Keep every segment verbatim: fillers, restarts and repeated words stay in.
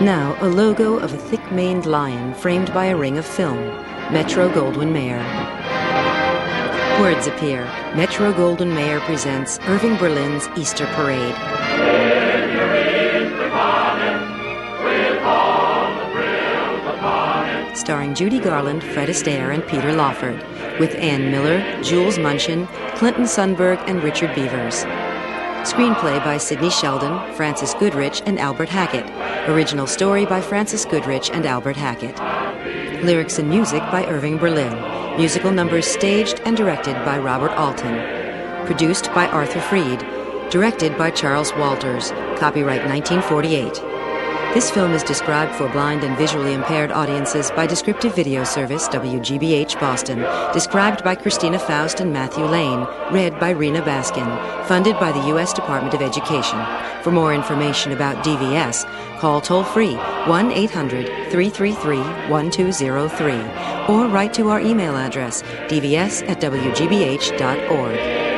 Now, a logo of a thick-maned lion framed by a ring of film. Metro-Goldwyn-Mayer. Words appear. Metro-Goldwyn-Mayer presents Irving Berlin's Easter Parade. In your Easter bonnet, with all the frills upon it. Starring Judy Garland, Fred Astaire, and Peter Lawford. With Ann Miller, Jules Munchin, Clinton Sundberg, and Richard Beavers. Screenplay by Sidney Sheldon, Francis Goodrich, and Albert Hackett. Original story by Francis Goodrich and Albert Hackett. Lyrics and music by Irving Berlin. Musical numbers staged and directed by Robert Alton. Produced by Arthur Freed. Directed by Charles Walters. Copyright nineteen forty-eight. This film is described for blind and visually impaired audiences by Descriptive Video Service, W G B H Boston. Described by Christina Faust and Matthew Lane. Read by Rena Baskin. Funded by the U S Department of Education. For more information about D V S, call toll-free one eight hundred, three three three, one two zero three or write to our email address, d v s at w g b h dot org.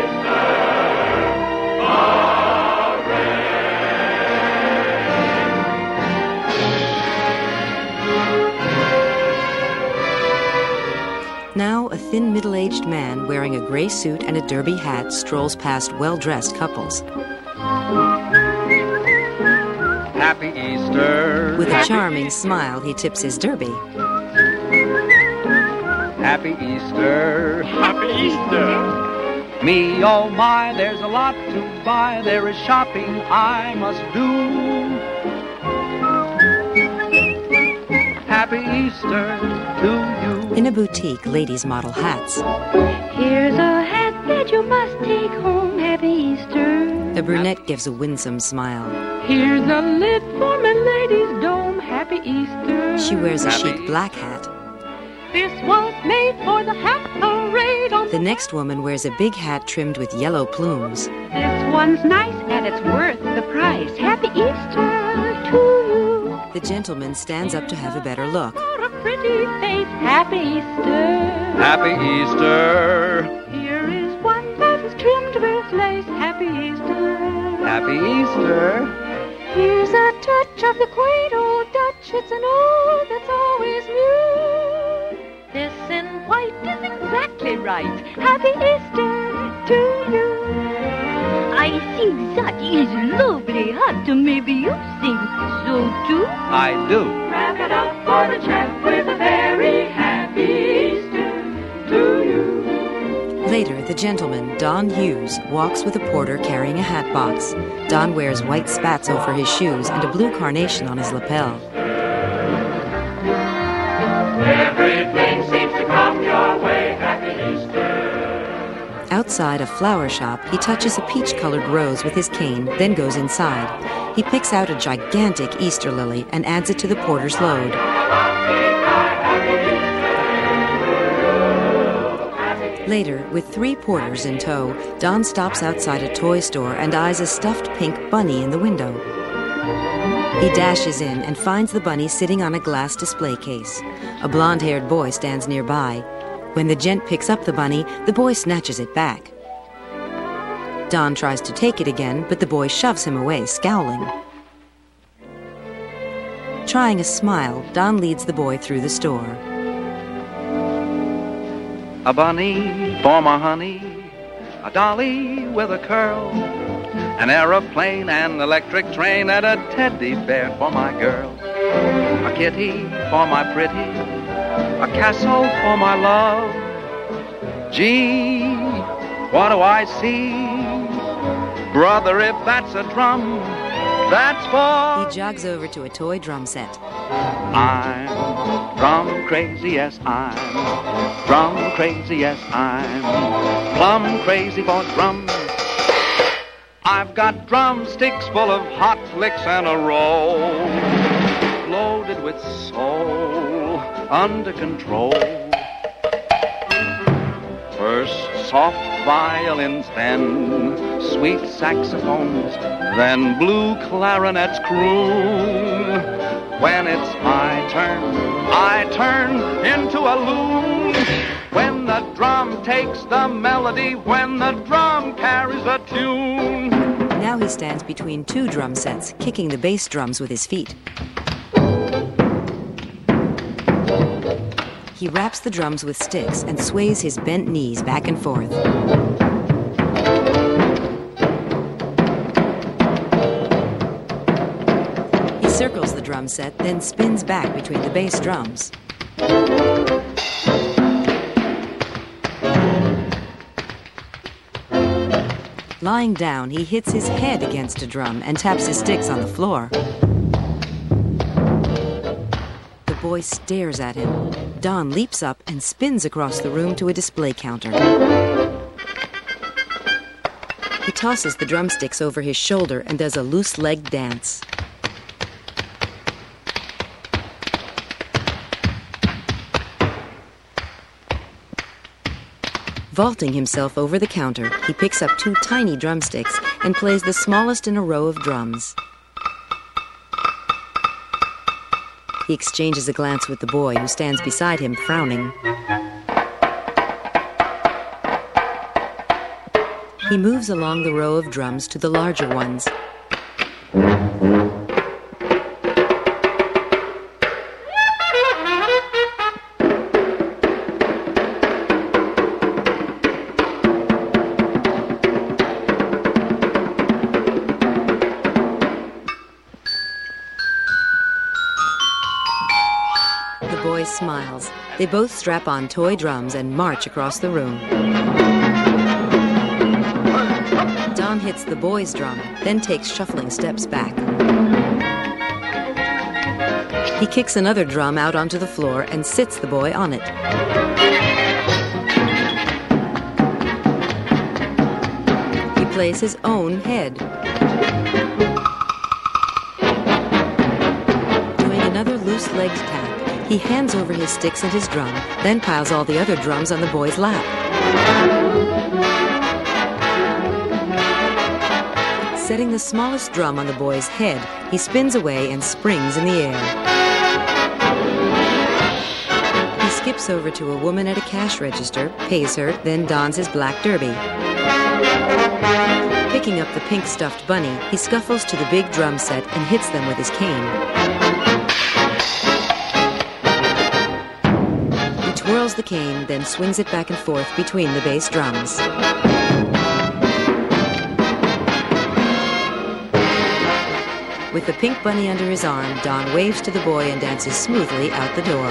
Now, a thin, middle-aged man wearing a gray suit and a derby hat strolls past well-dressed couples. Happy Easter. With a charming smile, he tips his derby. Happy Easter. Happy Easter. Me, oh my, there's a lot to buy. There is shopping I must do. Happy Easter to you. In a boutique, ladies model hats. Here's a hat that you must take home. Happy Easter. The brunette gives a winsome smile. Here's a lid for my lady's dome. Happy Easter. She wears a Happy chic black hat. This was made for the hat parade on The next woman wears a big hat trimmed with yellow plumes. This one's nice and it's worth the price. Happy Easter to you. The gentleman stands up to have a better look. For a pretty face. Happy Easter. Happy Easter. Here is one that is trimmed with lace. Happy Easter. Happy Easter. Here's a touch of the quaint old Dutch. It's an ode that's always new. This in white is exactly right. Happy Easter to you. I think that is lovely hat. Maybe you think so too. I do. Wrap it up for the chap with a very happy Easter to you. Later, the gentleman, Don Hughes, walks with a porter carrying a hat box. Don wears white spats over his shoes and a blue carnation on his lapel. Everything seems to come your way. Happy Easter. Outside a flower shop, he touches a peach-colored rose with his cane, then goes inside. He picks out a gigantic Easter lily and adds it to the porter's load. Later, with three porters in tow, Don stops outside a toy store and eyes a stuffed pink bunny in the window. He dashes in and finds the bunny sitting on a glass display case. A blonde-haired boy stands nearby. When the gent picks up the bunny, the boy snatches it back. Don tries to take it again, but the boy shoves him away, scowling. Trying a smile, Don leads the boy through the store. A bunny for my honey, a dolly with a curl, an aeroplane, an electric train, and a teddy bear for my girl. A kitty for my pretty, a castle for my love. Gee, what do I see? Brother, if that's a drum, that's for... He jogs over to a toy drum set. I'm drum crazy, yes, I'm drum crazy, yes, I'm plum crazy for drums. I've got drumsticks full of hot licks and a roll, loaded with soul, under control. First soft violins, then sweet saxophones, then blue clarinets croon. When it's my turn, I turn into a loon. When the drum takes the melody, when the drum carries the tune. Now he stands between two drum sets, kicking the bass drums with his feet. He raps the drums with sticks and sways his bent knees back and forth. He circles the drum set, then spins back between the bass drums. Lying down, he hits his head against a drum and taps his sticks on the floor. The boy stares at him. Don leaps up and spins across the room to a display counter. He tosses the drumsticks over his shoulder and does a loose-legged dance. Vaulting himself over the counter, he picks up two tiny drumsticks and plays the smallest in a row of drums. He exchanges a glance with the boy, who stands beside him, frowning. He moves along the row of drums to the larger ones. The boy smiles. They both strap on toy drums and march across the room. Don hits the boy's drum, then takes shuffling steps back. He kicks another drum out onto the floor and sits the boy on it. He plays his own head. Doing another loose-legged tap, he hands over his sticks and his drum, then piles all the other drums on the boy's lap. Setting the smallest drum on the boy's head, he spins away and springs in the air. He skips over to a woman at a cash register, pays her, then dons his black derby. Picking up the pink stuffed bunny, he scuffles to the big drum set and hits them with his cane. Twirls the cane, then swings it back and forth between the bass drums. With the pink bunny under his arm, Don waves to the boy and dances smoothly out the door.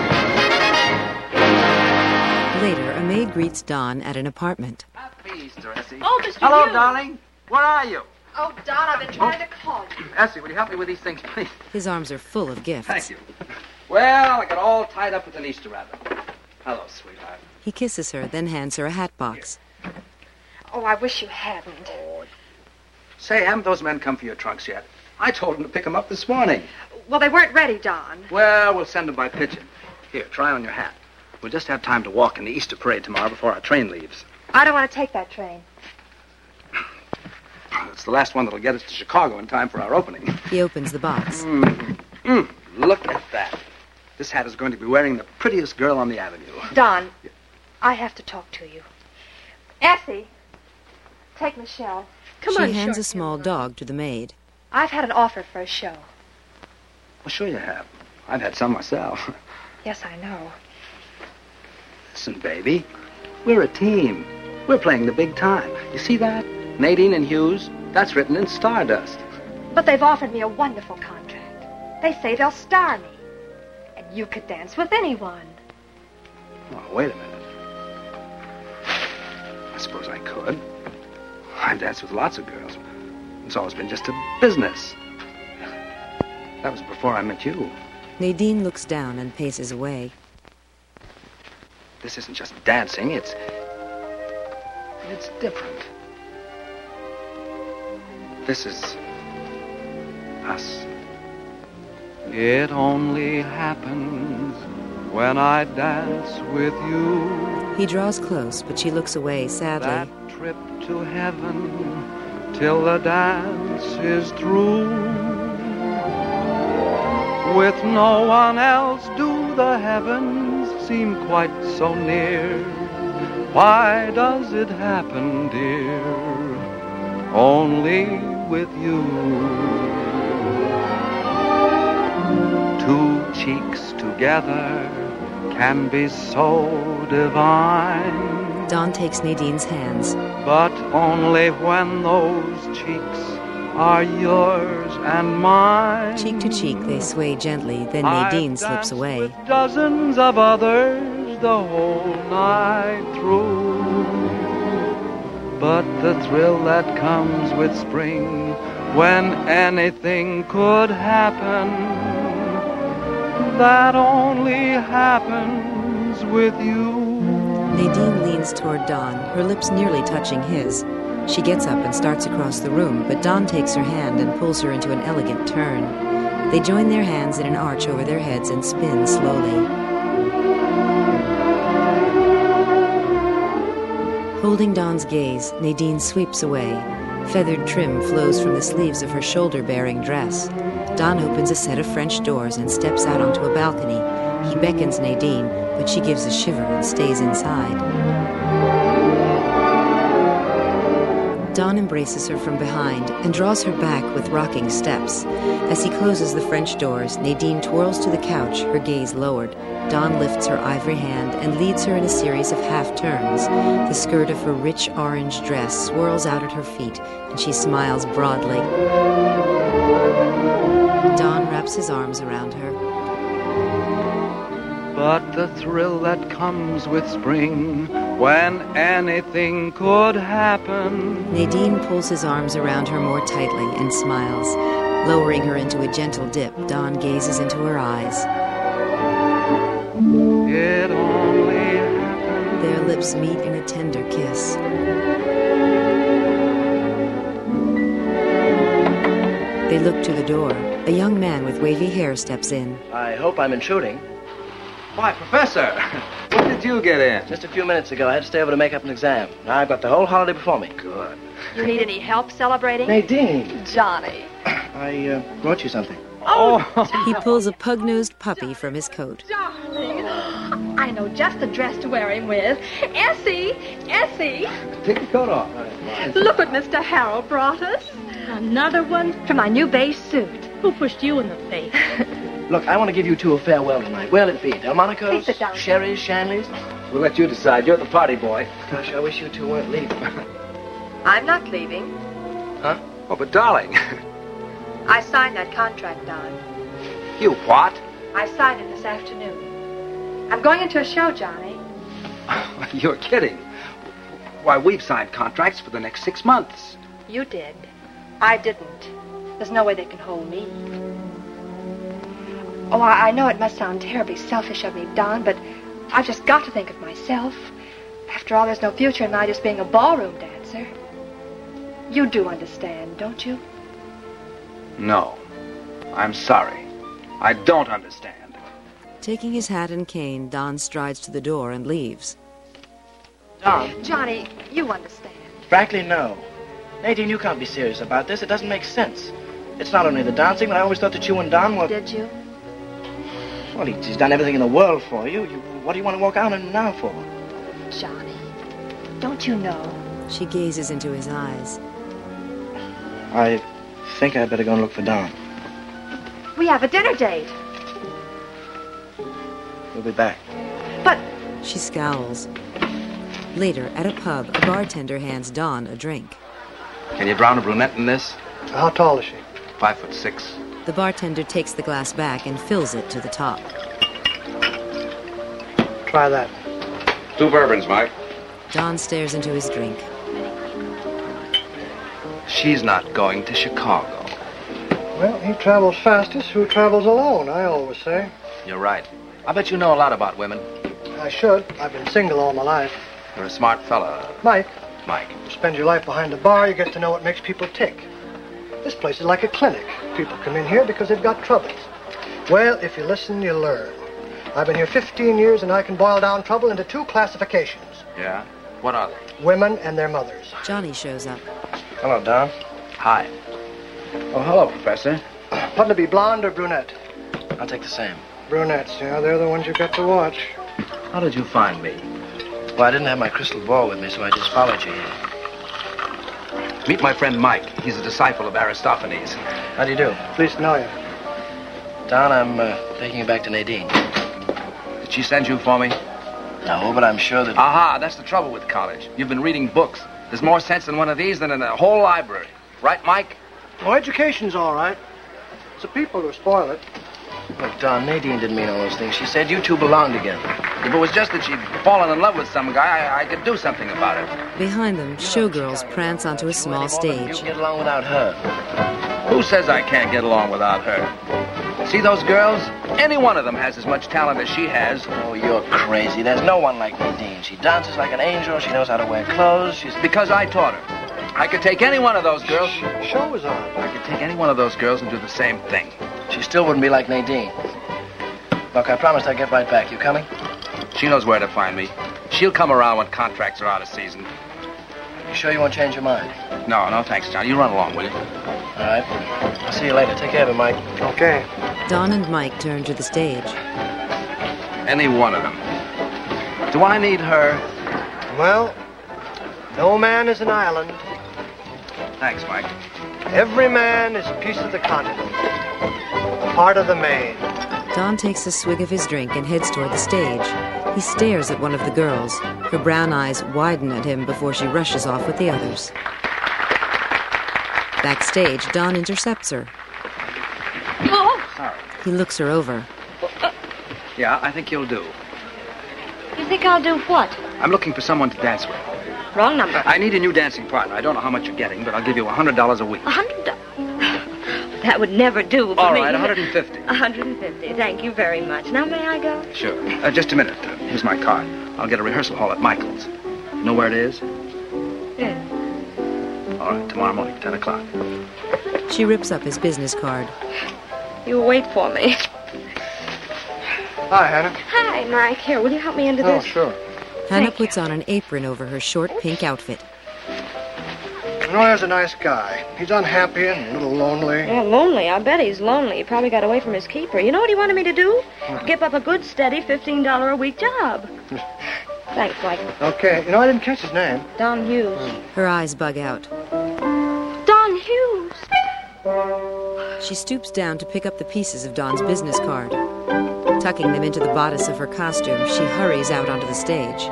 Later, a maid greets Don at an apartment. Happy Easter, Essie. Oh, Mister Hello, Hughes. darling. Where are you? Oh, Don, I've been trying to call you. Essie, will you help me with these things, please? His arms are full of gifts. Thank you. Well, I got all tied up with an Easter rabbit. Hello, sweetheart. He kisses her, then hands her a hat box. Oh, I wish you hadn't. Oh. Say, haven't those men come for your trunks yet? I told them to pick them up this morning. Well, they weren't ready, Don. Well, we'll send them by pigeon. Here, try on your hat. We'll just have time to walk in the Easter parade tomorrow before our train leaves. I don't want to take that train. It's the last one that'll get us to Chicago in time for our opening. He opens the box. Mm. Mm. Look at that. This hat is going to be wearing the prettiest girl on the avenue. Don, I have to talk to you. Essie, take Michelle. Come she on, hands short a small humor. dog to the maid. I've had an offer for a show. Well, sure you have. I've had some myself. Yes, I know. Listen, baby, we're a team. We're playing the big time. You see that? Nadine and Hughes, that's written in stardust. But they've offered me a wonderful contract. They say they'll star me. And you could dance with anyone. Oh, wait a minute. I suppose I could. I've danced with lots of girls. It's always been just a business. That was before I met you. Nadine looks down and paces away. This isn't just dancing, it's... It's different. This is... us. It only happens when I dance with you. He draws close, but she looks away sadly. That trip to heaven till the dance is through. With no one else do the heavens seem quite so near. Why does it happen, dear, only with you? cheeks together can be so divine. Don takes Nadine's hands. But only when those cheeks are yours and mine. Cheek to cheek, they sway gently, then Nadine I've slips danced away. with dozens of others the whole night through. But the thrill that comes with spring, when anything could happen, that only happens with you. Nadine leans toward Don, her lips nearly touching his. She gets up and starts across the room, but Don takes her hand and pulls her into an elegant turn. They join their hands in an arch over their heads and spin slowly. Holding Don's gaze, Nadine sweeps away. Feathered trim flows from the sleeves of her shoulder-bearing dress. Don opens a set of French doors and steps out onto a balcony. He beckons Nadine, but she gives a shiver and stays inside. Don embraces her from behind and draws her back with rocking steps. As he closes the French doors, Nadine twirls to the couch, her gaze lowered. Don lifts her ivory hand and leads her in a series of half-turns. The skirt of her rich orange dress swirls out at her feet, and she smiles broadly. Don wraps his arms around her. But the thrill that comes with spring, when anything could happen. Nadine pulls his arms around her more tightly and smiles. Lowering her into a gentle dip, Don gazes into her eyes. It only happens. Their lips meet in a tender kiss. They look to the door. A young man with wavy hair steps in. I hope I'm intruding. Why, Professor, when did you get in? Just a few minutes ago, I had to stay over to make up an exam. Now I've got the whole holiday before me. Good. You need any help celebrating? Nadine, Johnny. I uh, brought you something. Oh, He pulls a pug-nosed puppy from his coat. Darling. I know just the dress to wear him with. Essie, Essie, take your coat off. look what Mister Harold brought us. Another one? For my new beige suit. Who pushed you in the face? Look, I want to give you two a farewell tonight. Where'll it be? Delmonico's? Please sit down. Sherry's? Shanley's? We'll let you decide. You're the party boy. Gosh, I wish you two weren't leaving. I'm not leaving. Huh? Oh, but darling, I signed that contract, Don. you what? I signed it this afternoon. I'm going into a show, Johnny. You're kidding. Why, we've signed contracts for the next six months. You did. I didn't. There's no way they can hold me. Oh, I, I know it must sound terribly selfish of me, Don, but I've just got to think of myself. After all, there's no future in my just being a ballroom dancer. You do understand, don't you? No. I'm sorry. I don't understand. Taking his hat and cane, Don strides to the door and leaves. Don, Johnny, you understand. frankly, no. Nadine, you can't be serious about this. It doesn't make sense. It's not only the dancing, but I always thought that you and Don were... Did you? Well, he- he's done everything in the world for you. you. What do you want to walk out on him now for? Johnny, don't you know? She gazes into his eyes. I think I'd better go and look for Don. We have a dinner date. We'll be back. But She scowls. Later, at a pub, a bartender hands Don a drink. Can you drown a brunette in this? How tall is she? Five foot six. The bartender takes the glass back and fills it to the top. Try that. Two bourbons, Mike. Don stares into his drink. She's not going to Chicago. Well, he travels fastest who travels alone, I always say. You're right. I bet you know a lot about women. I should. I've been single all my life. You're a smart fella, Mike, Mike. you spend your life behind a bar, you get to know what makes people tick. This place is like a clinic. People come in here because they've got troubles. Well, if you listen, you learn. I've been here fifteen years, and I can boil down trouble into two classifications. Yeah? What are they? Women and their mothers. Johnny shows up. Hello, Don. Hi. Oh, hello, Professor. Oughtn't to be blonde or brunette? I'll take the same. Brunettes, yeah, they're the ones you've got to watch. How did you find me? Well, I didn't have my crystal ball with me, so I just followed you here. Meet my friend Mike. He's a disciple of Aristophanes. How do you do? Pleased to know you. Don, I'm uh, taking you back to Nadine. Did she send you for me? No, but I'm sure that... Aha, that's the trouble with college. You've been reading books. There's more sense in one of these than in a whole library. Right, Mike? Oh, education's all right. It's the people who spoil it. Look, Don, Nadine didn't mean all those things. She said you two belong together. If it was just that she'd fallen in love with some guy, I, I could do something about it. Behind them, showgirls prance onto a small stage. You get along without her. Who says I can't get along without her? See those girls? Any one of them has as much talent as she has. Oh, you're crazy. There's no one like Nadine. She dances like an angel. She knows how to wear clothes. She's... Because I taught her. I could take any one of those girls. Show was on. I could take any one of those girls and do the same thing. She still wouldn't be like Nadine. Look, I promised I'd get right back. You coming? She knows where to find me. She'll come around when contracts are out of season. You sure you won't change your mind? No, no, thanks, John. You run along, will you? All right. I'll see you later. Take care of it, Mike. Okay. Don and Mike turn to the stage. Any one of them. Do I need her? Well, no man is an island. Thanks, Mike. Every man is a piece of the continent, a part of the main. Don takes a swig of his drink and heads toward the stage. He stares at one of the girls. Her brown eyes widen at him before she rushes off with the others. Backstage, Don intercepts her. Oh! Sorry. He looks her over. Yeah, I think you'll do. You think I'll do what? I'm looking for someone to dance with. Wrong number. I need a new dancing partner. I don't know how much you're getting, but I'll give you one hundred dollars a week. A hundred dollars? That would never do for All me. right, one hundred fifty. A hundred and fifty. Thank you very much. Now may I go? Sure. Uh, just a minute. Uh, here's my card. I'll get a rehearsal hall at Michael's. You know where it is? Yes. All right, tomorrow morning, ten o'clock. She rips up his business card. You wait for me. Hi, Hannah. Hi, Mike. Here, will you help me into Oh, this? sure. Hannah Thank you. puts on an apron over her short pink outfit. Roy's a nice guy. He's unhappy and a little lonely. Yeah, lonely. I bet he's lonely. He probably got away from his keeper. You know what he wanted me to do? Give up a good, steady fifteen dollars a week job. Thanks, Mike. Okay. You know, I didn't catch his name. Don Hughes. Her eyes bug out. Don Hughes! She stoops down to pick up the pieces of Don's business card. Tucking them into the bodice of her costume, she hurries out onto the stage.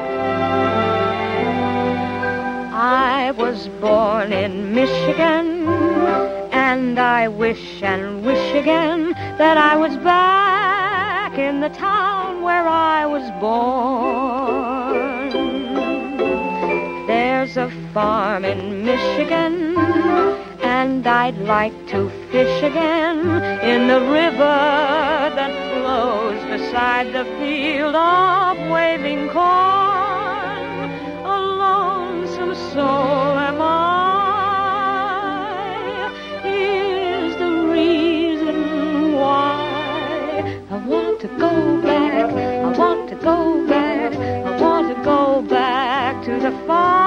I was born in Michigan, and I wish and wish again that I was back in the town where I was born. There's a farm in Michigan, and I'd like to fish again in the river that flows beside the field of waving corn. A lonesome soul am I. Here's the reason why I want to go back. I want to go back. I want to go back to the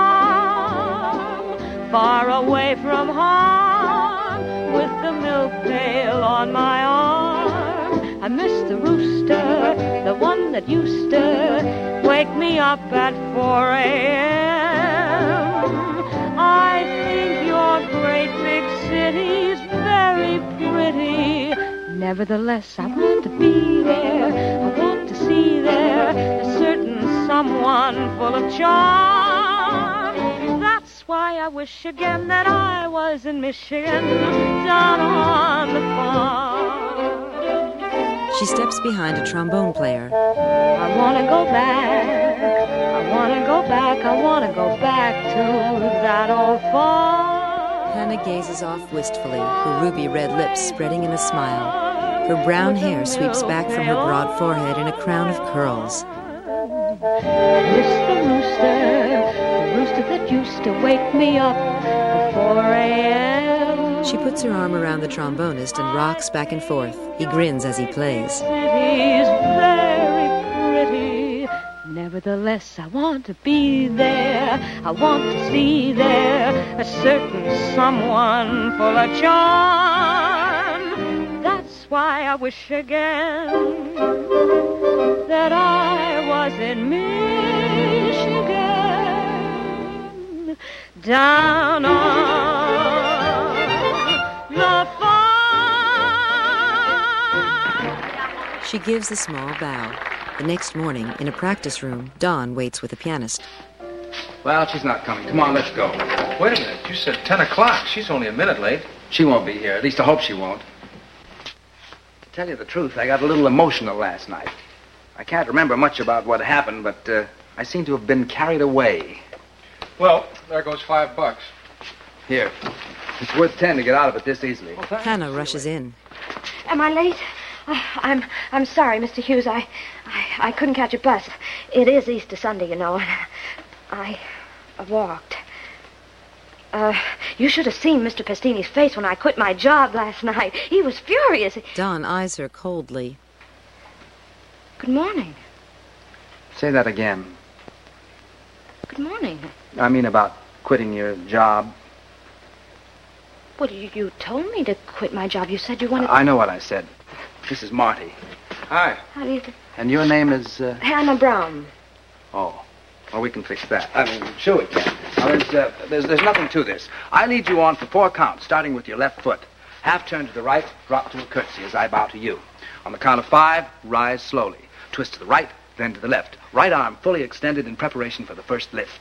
farm, far away from home, with the milk pail on my arm. I miss the rooster, the one that used to wake me up at four a.m. I think your great big city's very pretty. Nevertheless, I want to be there. I want to see there a certain someone full of charm. That's why I wish again that I was in Michigan, down on the farm. She steps behind a trombone player. I want to go back. I want to go back. I want to go back to that old farm. Hannah gazes off wistfully, her ruby red lips spreading in a smile. Her brown hair sweeps back from her broad forehead in a crown of curls. Miss the rooster, the rooster that used to wake me up at four a.m. She puts her arm around the trombonist and rocks back and forth. He grins as he plays. City's very pretty. Nevertheless, I want to be there. I want to see there a certain someone full of charm. That's why I wish again that I was in Michigan, down on the farm. She gives a small bow. The next morning, in a practice room, Don waits with the pianist. Well, she's not coming. Come on, let's go. Wait a minute. You said ten o'clock. She's only a minute late. She won't be here. At least I hope she won't. To tell you the truth, I got a little emotional last night. I can't remember much about what happened, but uh, I seem to have been carried away. Well, there goes five bucks. Here. It's worth ten to get out of it this easily. Well, Hannah rushes in. Am I late? Oh, I'm I'm sorry, Mister Hughes. I, I I couldn't catch a bus. It is Easter Sunday, you know. I, I walked. Uh, you should have seen Mister Pastini's face when I quit my job last night. He was furious. Don eyes her coldly. Good morning. Say that again. Good morning. I mean about quitting your job. Well, you, you told me to quit my job. You said you wanted... I know what I said. This is Marty. Hi. How do you... do? And your name is... Uh... Hannah Brown. Oh. Well, we can fix that. I mean, sure we can. Now, there's, uh, there's, there's nothing to this. I lead you on for four counts, starting with your left foot. Half turn to the right, drop to a curtsy as I bow to you. On the count of five, rise slowly. Twist to the right, then to the left. Right arm fully extended in preparation for the first lift.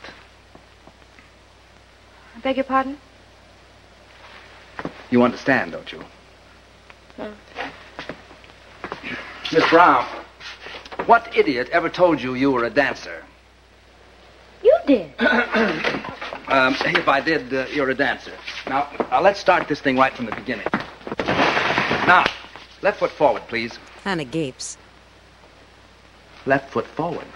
I beg your pardon? You understand, don't you? No. Miss Brown, what idiot ever told you you were a dancer? You did. um, if I did, uh, you're a dancer. Now, uh, let's start this thing right from the beginning. Now, left foot forward, please. Hannah gapes. Left foot forward.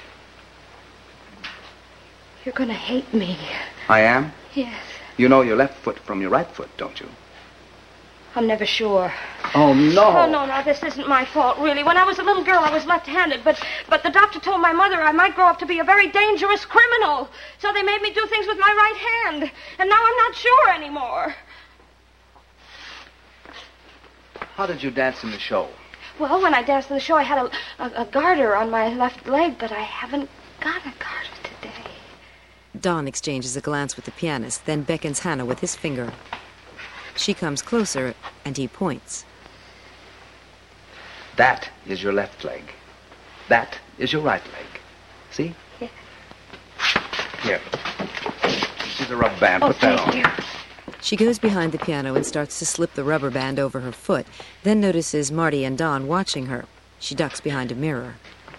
You're going to hate me. I am? Yes. You know your left foot from your right foot, don't you? I'm never sure. Oh, no. Oh, no, no, this isn't my fault, really. When I was a little girl, I was left-handed, but but the doctor told my mother I might grow up to be a very dangerous criminal. So they made me do things with my right hand. And now I'm not sure anymore. How did you dance in the show? Well, when I danced in the show, I had a, a, a garter on my left leg, but I haven't got a garter today. Don exchanges a glance with the pianist, then beckons Hannah with his finger. She comes closer, and he points. That is your left leg. That is your right leg. See? Yeah. Here. This is a rubber band. Oh, Put that thank on. you. She goes behind the piano and starts to slip the rubber band over her foot, then notices Marty and Don watching her. She ducks behind a mirror.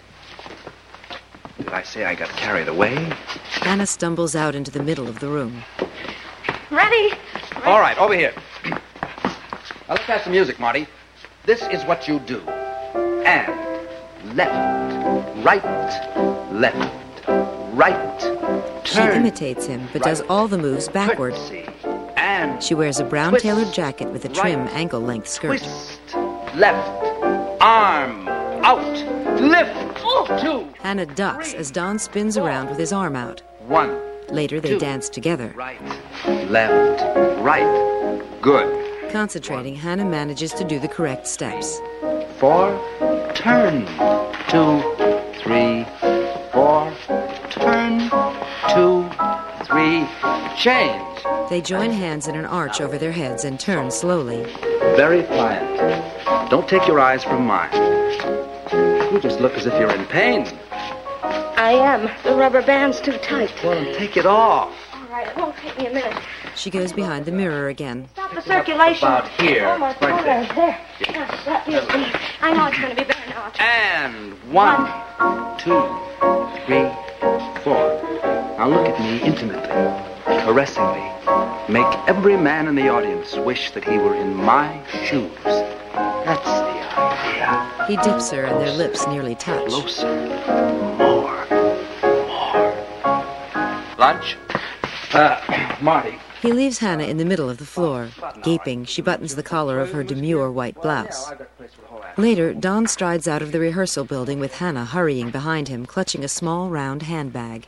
Did I say I got carried away? Hannah stumbles out into the middle of the room. Ready? All right, over here. Now, let's have some music, Marty. This is what you do. And left, right, left, right, She turn. imitates him, but does all the moves backward. Curtsy, and She wears a brown twist, tailored jacket with a trim right, ankle-length skirt. twist, left, arm, out, lift, two. Hannah ducks as Don spins around with his arm out. One, Later, they Two. dance together. right, left, right. Good. Concentrating, Hannah manages to do the correct steps. Four, turn, two, three, four, turn, two, three, change. They join hands in an arch over their heads and turn slowly. Very quiet. Don't take your eyes from mine. You just look as if you're in pain. I am. The rubber band's too tight. Well, then take it off. All right, it won't take me a minute. She goes behind the mirror again. Stop the circulation. About here. Almost Right there. there. There. Yes, that is me. I know it's going to be better now. And one, two, three, four. Now look at me intimately, caressingly. Make every man in the audience wish that he were in my shoes. That's the idea. He dips her and their lips nearly touch. Closer. More. More. Lunch? Uh, Marty. He leaves Hannah in the middle of the floor. Gaping, she buttons the collar of her demure white blouse. Later, Don strides out of the rehearsal building with Hannah hurrying behind him, clutching a small round handbag.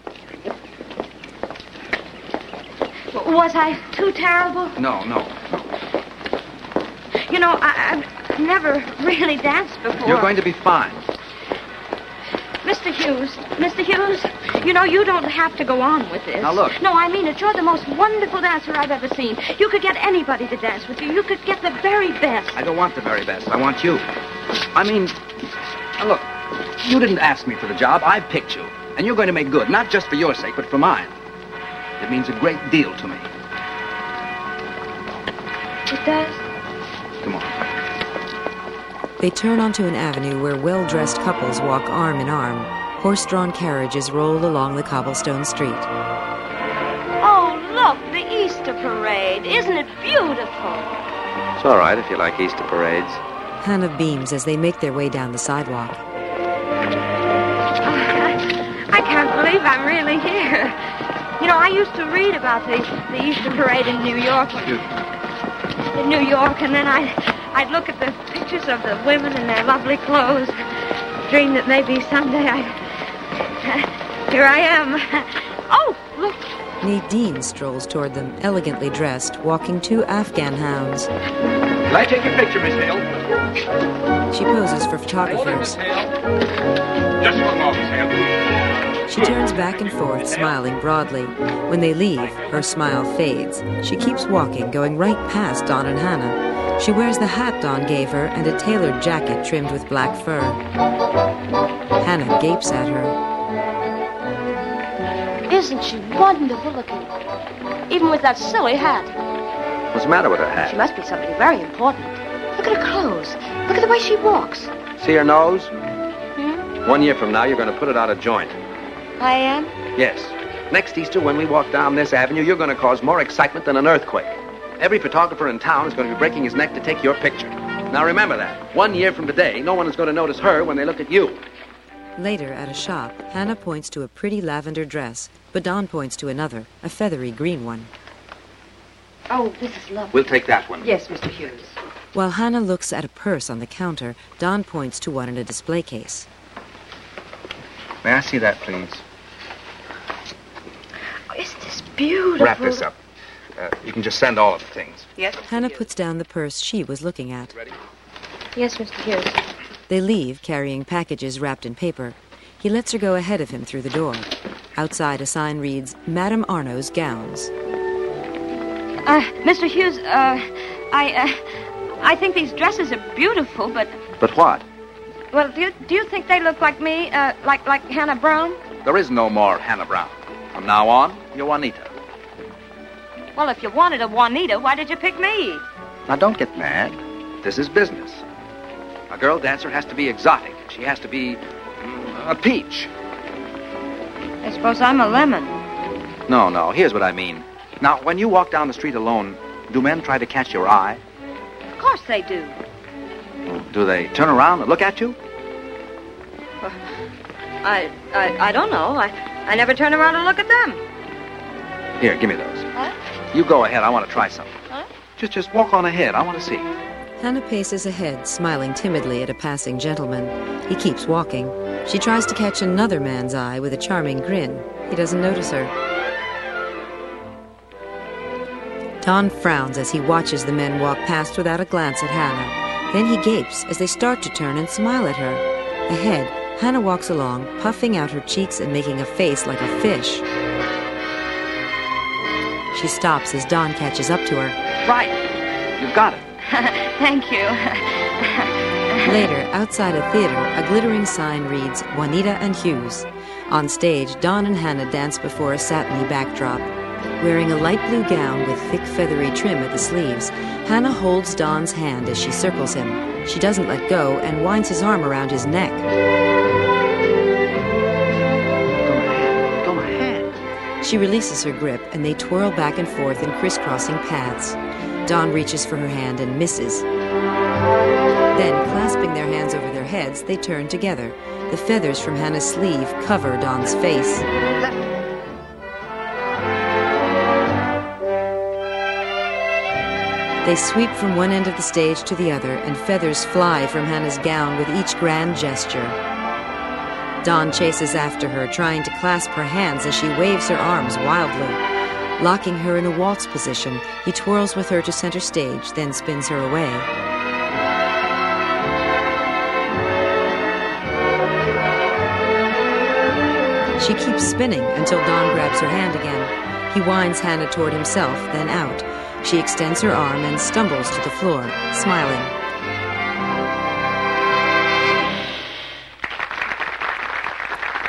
Was I too terrible? No, no. You know, I, I've never really danced before. You're going to be fine. Mister Hughes, Mister Hughes, you know, you don't have to go on with this. Now, look. No, I mean it. You're the most wonderful dancer I've ever seen. You could get anybody to dance with you. You could get the very best. I don't want the very best. I want you. I mean, now look, you didn't ask me for the job. I picked you. And you're going to make good, not just for your sake, but for mine. It means a great deal to me. It does? Come on. They turn onto an avenue where well-dressed couples walk arm in arm. Horse-drawn carriages roll along the cobblestone street. Oh, look, the Easter parade. Isn't it beautiful? It's all right if you like Easter parades. Hannah beams as they make their way down the sidewalk. I can't believe I'm really here. You know, I used to read about the, the Easter parade in New York. In New York, and then I, I'd look at the pictures of the women in their lovely clothes. Dream that maybe someday I... Here I am. Oh, look. Nadine strolls toward them, elegantly dressed, walking two Afghan hounds. Can I take your picture, Miss Hale? She poses for photographers. Just one moment, Miss Hale. She turns back and forth, smiling broadly. When they leave, her smile fades. She keeps walking, going right past Don and Hannah. She wears the hat Don gave her and a tailored jacket trimmed with black fur. Hannah gapes at her. Isn't she wonderful looking? Even with that silly hat. What's the matter with her hat? She must be somebody very important. Look at her clothes. Look at the way she walks. See her nose? Hmm? One year from now, you're going to put it out of joint. I am? Yes. Next Easter, when we walk down this avenue, you're going to cause more excitement than an earthquake. Every photographer in town is going to be breaking his neck to take your picture. Now remember that. One year from today, no one is going to notice her when they look at you. Later, at a shop, Hannah points to a pretty lavender dress, but Don points to another, a feathery green one. Oh, this is lovely. We'll take that one. Yes, Mister Hughes. While Hannah looks at a purse on the counter, Don points to one in a display case. May I see that, please? Oh, isn't this beautiful? Wrap this up. Uh, you can just send all of the things. Yes, Hannah puts down the purse she was looking at. Ready? Yes, Mister Hughes. They leave, carrying packages wrapped in paper. He lets her go ahead of him through the door. Outside, a sign reads, Madame Arnaud's Gowns. Uh, Mister Hughes, uh, I, uh, I think these dresses are beautiful, but... But what? Well, do you, do you think they look like me, uh, like, like Hannah Brown? There is no more Hannah Brown. From now on, you're Juanita. Well, if you wanted a Juanita, why did you pick me? Now, don't get mad. This is business. A girl dancer has to be exotic. She has to be mm, a peach. I suppose I'm a lemon. No, no. Here's what I mean. Now, when you walk down the street alone, do men try to catch your eye? Of course they do. Do they turn around and look at you? Uh, I, I, I don't know. I, I never turn around and look at them. Here, give me those. Huh? You go ahead. I want to try something. Huh? Just, just walk on ahead. I want to see. Hannah paces ahead, smiling timidly at a passing gentleman. He keeps walking. She tries to catch another man's eye with a charming grin. He doesn't notice her. Don frowns as he watches the men walk past without a glance at Hannah. Then he gapes as they start to turn and smile at her. Ahead, Hannah walks along, puffing out her cheeks and making a face like a fish. She stops as Don catches up to her. Right. You've got it. Thank you. Later, outside a theater, a glittering sign reads, Juanita and Hughes. On stage, Don and Hannah dance before a satiny backdrop. Wearing a light blue gown with thick feathery trim at the sleeves, Hannah holds Don's hand as she circles him. She doesn't let go and winds his arm around his neck. Go ahead. Go ahead. She releases her grip, and they twirl back and forth in crisscrossing paths. Don reaches for her hand and misses. Then, clasping their hands over their heads, they turn together. The feathers from Hannah's sleeve cover Don's face. They sweep from one end of the stage to the other, and feathers fly from Hannah's gown with each grand gesture. Don chases after her, trying to clasp her hands as she waves her arms wildly. Locking her in a waltz position, he twirls with her to center stage, then spins her away. She keeps spinning until Don grabs her hand again. He winds Hannah toward himself, then out. She extends her arm and stumbles to the floor, smiling.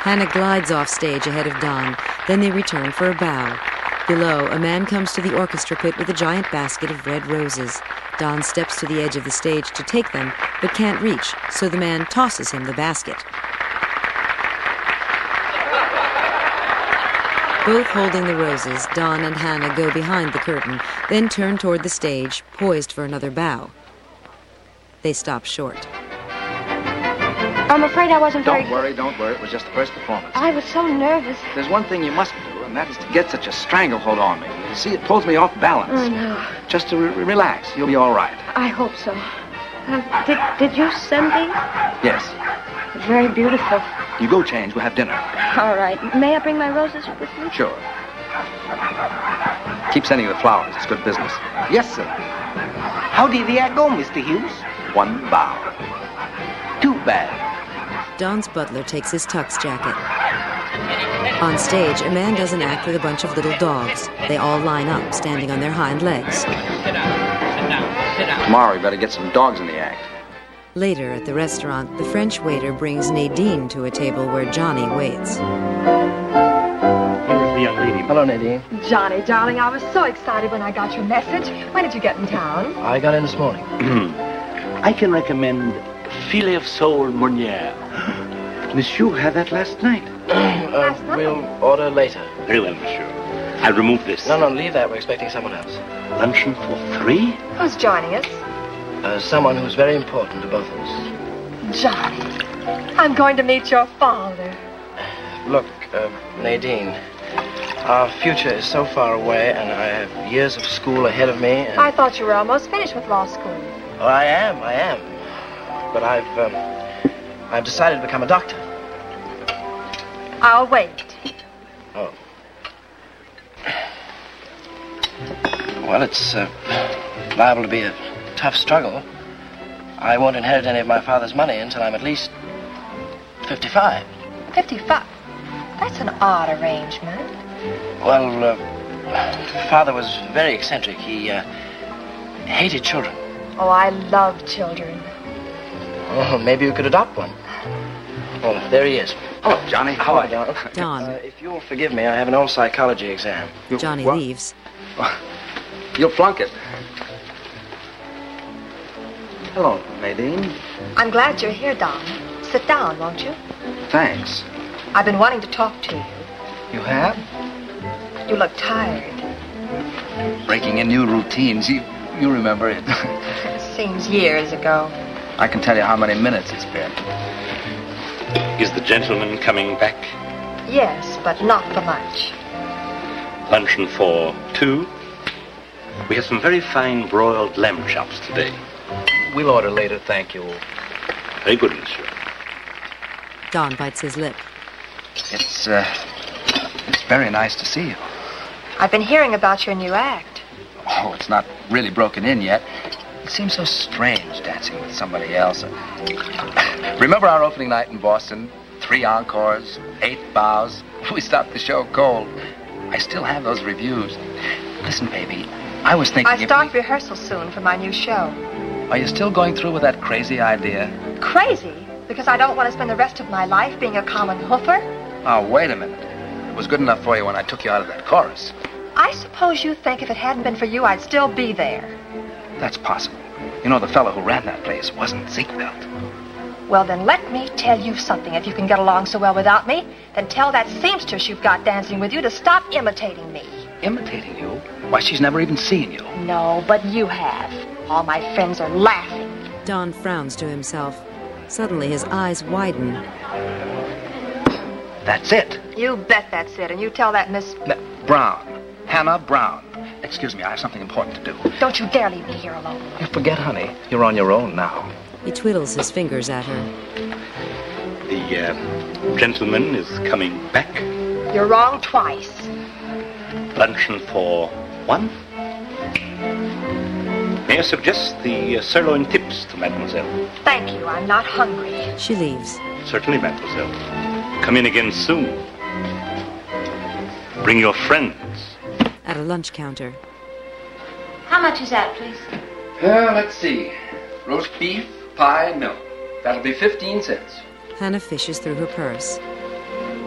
Hannah glides off stage ahead of Don. Then they return for a bow. Below, a man comes to the orchestra pit with a giant basket of red roses. Don steps to the edge of the stage to take them, but can't reach, so the man tosses him the basket. Both holding the roses, Don and Hannah go behind the curtain, then turn toward the stage, poised for another bow. They stop short. I'm afraid I wasn't very Don't worry, don't worry. It was just the first performance. I was so nervous. There's one thing you mustn't do, and that is to get such a stranglehold on me. You see, it pulls me off balance. I know. Just to re- relax. You'll be all right. I hope so. Uh, did, did you send these? Yes. Very beautiful. You go change. We'll have dinner. All right. May I bring my roses with me? Sure. Keep sending the flowers. It's good business. Yes, sir. How did the act go, Mister Hughes? One bow. Too bad. Don's butler takes his tux jacket. On stage, a man does an act with a bunch of little dogs. They all line up, standing on their hind legs. Tomorrow, we better get some dogs in the act. Later, at the restaurant, the French waiter brings Nadine to a table where Johnny waits. Here is the young lady. Hello, Nadine. Johnny, darling, I was so excited when I got your message. When did you get in town? I got in this morning. I can recommend filet of sole Meunier. Monsieur had that last night. uh, we'll order later. Very well, monsieur. I'll remove this. No, no, leave that. We're expecting someone else. Luncheon for three? Who's joining us? Uh, someone who's very important to both of us. Johnny, I'm going to meet your father. Look, uh, Nadine, our future is so far away, and I have years of school ahead of me. And... I thought you were almost finished with law school. Oh, I am, I am. But I've, um, I've decided to become a doctor. I'll wait. Oh. Well, it's uh, liable to be a tough struggle. I won't inherit any of my father's money until I'm at least fifty-five. Fifty-five? That's an odd arrangement. Well, uh, father was very eccentric. He uh, hated children. Oh, I love children. Oh, maybe you could adopt one. Well, there he is. Hello, Johnny. How are you, Don? Don. Uh, if you'll forgive me, I have an old psychology exam. You, Johnny what? leaves. You'll flunk it. Hello, Nadine. I'm glad you're here, Don. Sit down, won't you? Thanks. I've been wanting to talk to you. You have? You look tired. Breaking in new routines. You, you remember it. It seems years ago. I can tell you how many minutes it's been. Is the gentleman coming back? Yes, but not for lunch. Luncheon for two? We have some very fine broiled lamb chops today. We'll order later, thank you. Very good, monsieur. Don bites his lip. It's, uh, it's very nice to see you. I've been hearing about your new act. Oh, it's not really broken in yet. It seems so strange dancing with somebody else. Remember our opening night in Boston? Three encores, eight bows. We stopped the show cold. I still have those reviews. Listen, baby, I was thinking I start we... rehearsal soon for my new show. Are you still going through with that crazy idea? Crazy? Because I don't want to spend the rest of my life being a common hoofer? Oh, wait a minute. It was good enough for you when I took you out of that chorus. I suppose you think if it hadn't been for you, I'd still be there. That's possible. You know, the fellow who ran that place wasn't Ziegfeld. Well, then let me tell you something. If you can get along so well without me, then tell that seamstress you've got dancing with you to stop imitating me. Imitating you? Why, she's never even seen you. No, but you have. All my friends are laughing. Don frowns to himself. Suddenly, his eyes widen. That's it. You bet that's it. And you tell that Miss... No, Brown. Hannah Brown. Excuse me, I have something important to do. Don't you dare leave me here alone. You forget, honey. You're on your own now. He twiddles his fingers at her. The uh, gentleman is coming back. You're wrong twice. Luncheon for one? May I suggest the uh, sirloin tips to mademoiselle? Thank you. I'm not hungry. She leaves. Certainly, mademoiselle. Come in again soon. Bring your friends. At a lunch counter. How much is that, please? Uh, let's see. Roast beef, pie, and milk. That'll be fifteen cents. Hannah fishes through her purse.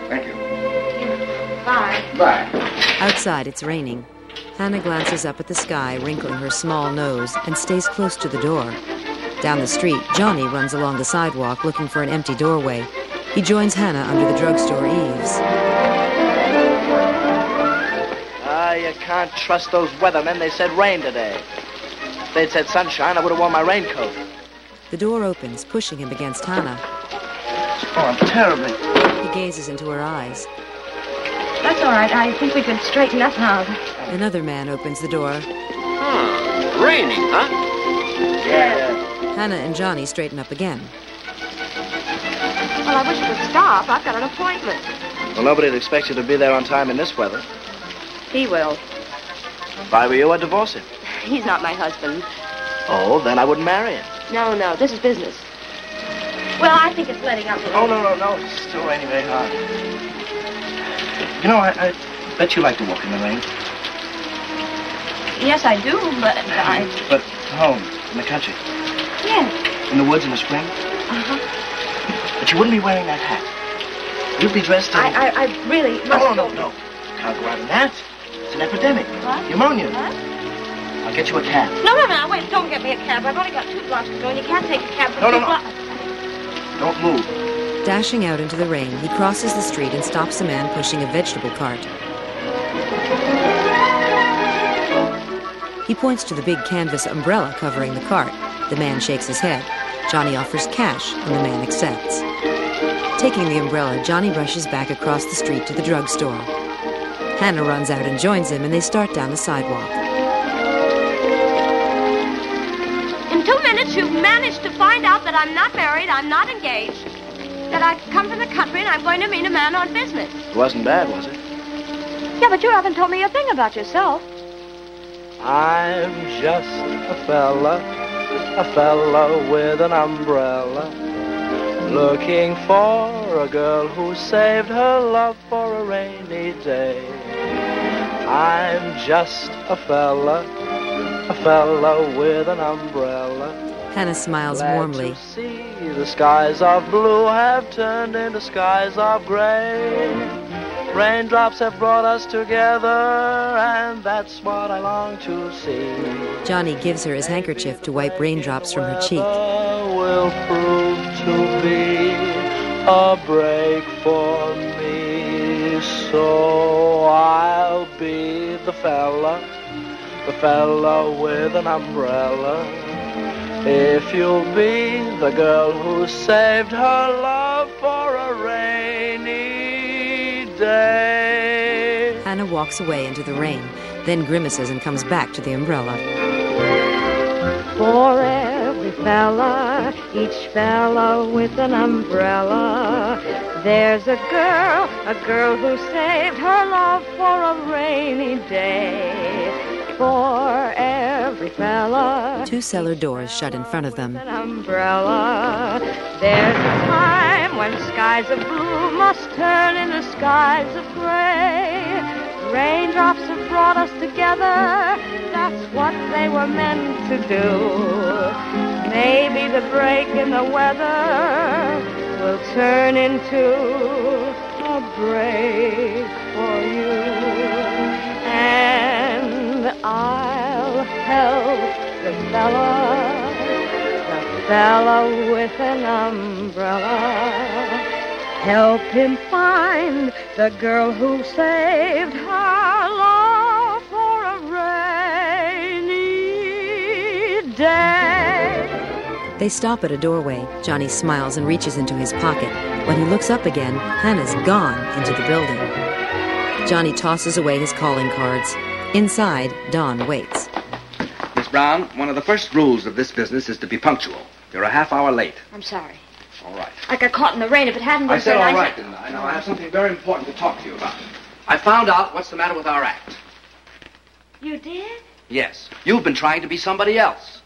Thank you. Bye. Bye. Outside, it's raining. Hannah glances up at the sky, wrinkling her small nose, and stays close to the door. Down the street, Johnny runs along the sidewalk looking for an empty doorway. He joins Hannah under the drugstore eaves. Ah, you can't trust those weathermen. They said rain today. If they'd said sunshine, I would have worn my raincoat. The door opens, pushing him against Hannah. Oh, I'm terribly... He gazes into her eyes. That's all right. I think we could straighten up now. Another man opens the door. Hmm. Raining, huh? Yeah. Hannah and Johnny straighten up again. Well, I wish it would stop. I've got an appointment. Well, nobody'd expect you to be there on time in this weather. He will. If I were you, I'd divorce him. He's not my husband. Oh, then I wouldn't marry him. No, no. This is business. Well, I think it's letting up a little. Oh, no, no, no. It's still raining very hard. You know, I, I bet you like to walk in the rain. Yes, I do, but I... But home, in the country. Yes. In the woods in the spring. Uh-huh. But you wouldn't be wearing that hat. You'd be dressed in... I, I, I really must No, no, go. no, no. Can't go out in that. It's an epidemic. What? Pneumonia. What? I'll get you a cab. No, no, no. Wait, don't get me a cab. I've only got two blocks to go, and you can't take a cab for No, two no, no. blocks. Don't move. Dashing out into the rain, he crosses the street and stops a man pushing a vegetable cart. He points to the big canvas umbrella covering the cart. The man shakes his head. Johnny offers cash, and the man accepts. Taking the umbrella, Johnny rushes back across the street to the drugstore. Hannah runs out and joins him, and they start down the sidewalk. In two minutes, you've managed to find out that I'm not married, I'm not engaged, that I've come from the country, and I'm going to meet a man on business. It wasn't bad, was it? Yeah, but you haven't told me a thing about yourself. I'm just a fella, a fella with an umbrella, looking for a girl who saved her love for a rainy day. I'm just a fella, a fella with an umbrella. Hannah smiles Glad warmly. to see the skies of blue have turned into skies of gray. Raindrops have brought us together, and that's what I long to see. Johnny gives her his handkerchief to wipe raindrops from her cheek. Will prove to be a break for me, so I'll be the fella, the fella with an umbrella. If you'll be the girl who saved her love for a rainy day. Hannah walks away into the rain, then grimaces and comes back to the umbrella. For every fella, each fella with an umbrella, there's a girl, a girl who saved her love for a rainy day. For every fella, Two cellar doors shut in front of them. an umbrella, there's a time when skies of blue must turn into skies of gray. Raindrops have brought us together, that's what they were meant to do. Maybe the break in the weather will turn into a break for you. And I'll help the fella, the fella with an umbrella, help him find the girl who saved her love for a rainy day. They stop at a doorway. Johnny smiles and reaches into his pocket. When he looks up again, Hannah's gone into the building. Johnny tosses away his calling cards. Inside, Don waits. Miss Brown, one of the first rules of this business is to be punctual. You're a half hour late. I'm sorry. All right. I got caught in the rain. If it hadn't been I said so all nice... right, didn't I? Now I have something very important to talk to you about. I found out what's the matter with our act. You did? Yes. You've been trying to be somebody else.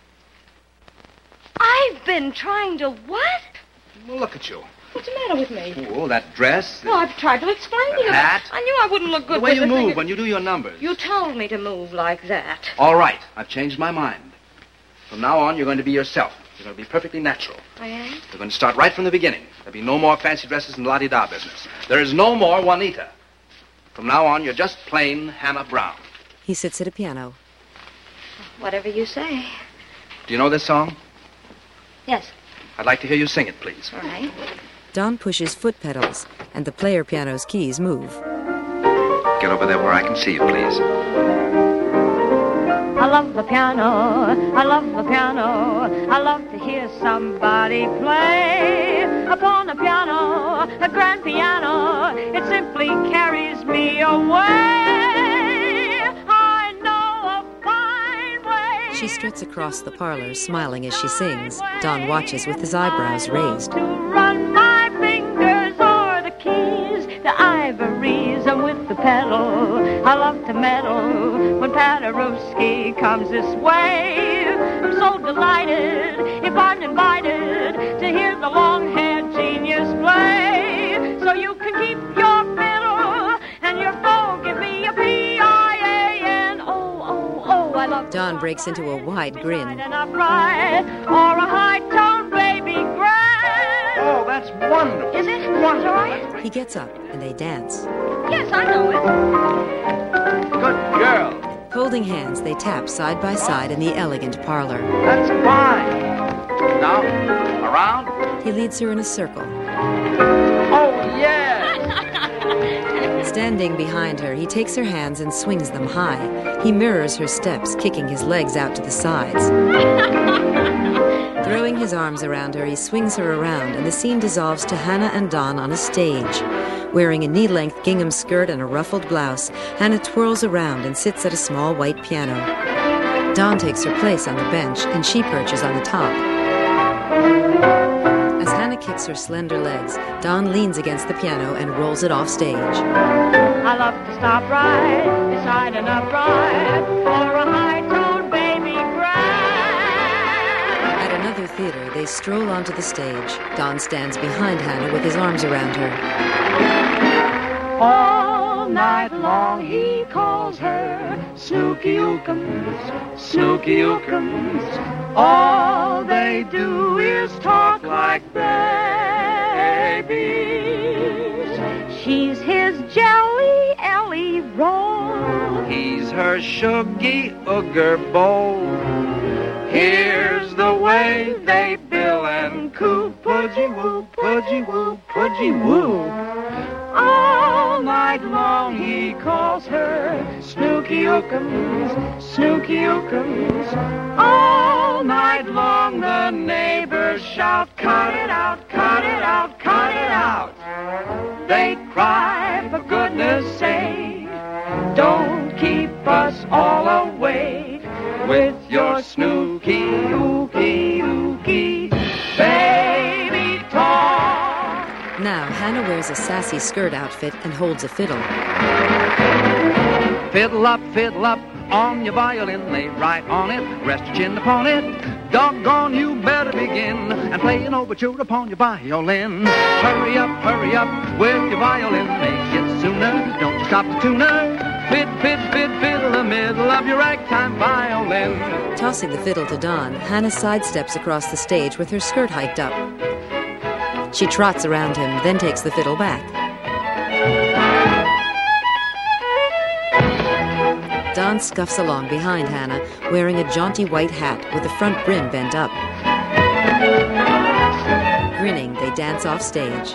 I've been trying to what? Well, look at you. What's the matter with me? Oh, that dress. Well, I've tried to explain to you. hat. I knew I wouldn't look good The way with you the thing- move when you do your numbers. You told me to move like that. All right. I've changed my mind. From now on, you're going to be yourself. You're going to be perfectly natural. I am? We're going to start right from the beginning. There'll be no more fancy dresses and la-di-da business. There is no more Juanita. From now on, you're just plain Hannah Brown. He sits at a piano. Whatever you say. Do you know this song? Yes. I'd like to hear you sing it, please. All right. Don pushes foot pedals, and the player piano's keys move. Get over there where I can see you, please. I love the piano, I love the piano, I love to hear somebody play upon a piano, a grand piano, it simply carries me away. I know a fine way. She struts across the parlor, smiling as she sings. Don watches with his eyebrows raised. To run my fingers o'er the keys, the ivories, and with the pedal, I love to meddle when Paderewski comes this way. I'm so delighted if I'm invited to hear the long-haired genius play. So you can keep your fiddle and your bow, give me a P I A N O, oh, oh, I love Don breaks into a wide grin. an upright or a high-toned baby grand. Oh, that's wonderful. Is it? All right? He gets up, and they dance. Yes, I know it. Good girl. Holding hands, they tap side by side in the elegant parlor. That's fine. Now, around. He leads her in a circle. Oh, yeah. Standing behind her, he takes her hands and swings them high. He mirrors her steps, kicking his legs out to the sides. Throwing his arms around her, he swings her around, and the scene dissolves to Hannah and Don on a stage. Wearing a knee-length gingham skirt and a ruffled blouse, Hannah twirls around and sits at a small white piano. Don takes her place on the bench, and she perches on the top. As Hannah kicks her slender legs, Don leans against the piano and rolls it off stage. I love to stop right beside an upright or a high-toned baby grand. At another theater, they stroll onto the stage. Don stands behind Hannah with his arms around her. All night long he calls her Snooky Ookums, Snooky Ookums. All they do is talk like babies. She's his Jelly Ellie Roll. He's her Shuggy Ooger Bowl. Here's the way they bill and coo. Pudgy woo, pudgy woo, pudgy woo. All night long he calls her Snooky Ookums, Snooky Ookums. All night long the neighbors shout, cut it out, cut it out, cut it out. They cry, for goodness sake, don't keep us all awake with your Snooky Ookie Ookie baby talk. Now, Hannah wears a sassy skirt outfit and holds a fiddle. Fiddle up, fiddle up on your violin, lay right on it, rest your chin upon it. Doggone, you better begin and play an overture upon your violin. Hurry up, hurry up with your violin, make it sooner, don't you stop the tuner. Fid, fid, fid, fiddle the middle of your ragtime violin. Tossing the fiddle to Don, Hannah sidesteps across the stage with her skirt hiked up. She trots around him, then takes the fiddle back. Don scuffs along behind Hannah, wearing a jaunty white hat with the front brim bent up. Grinning, they dance off stage.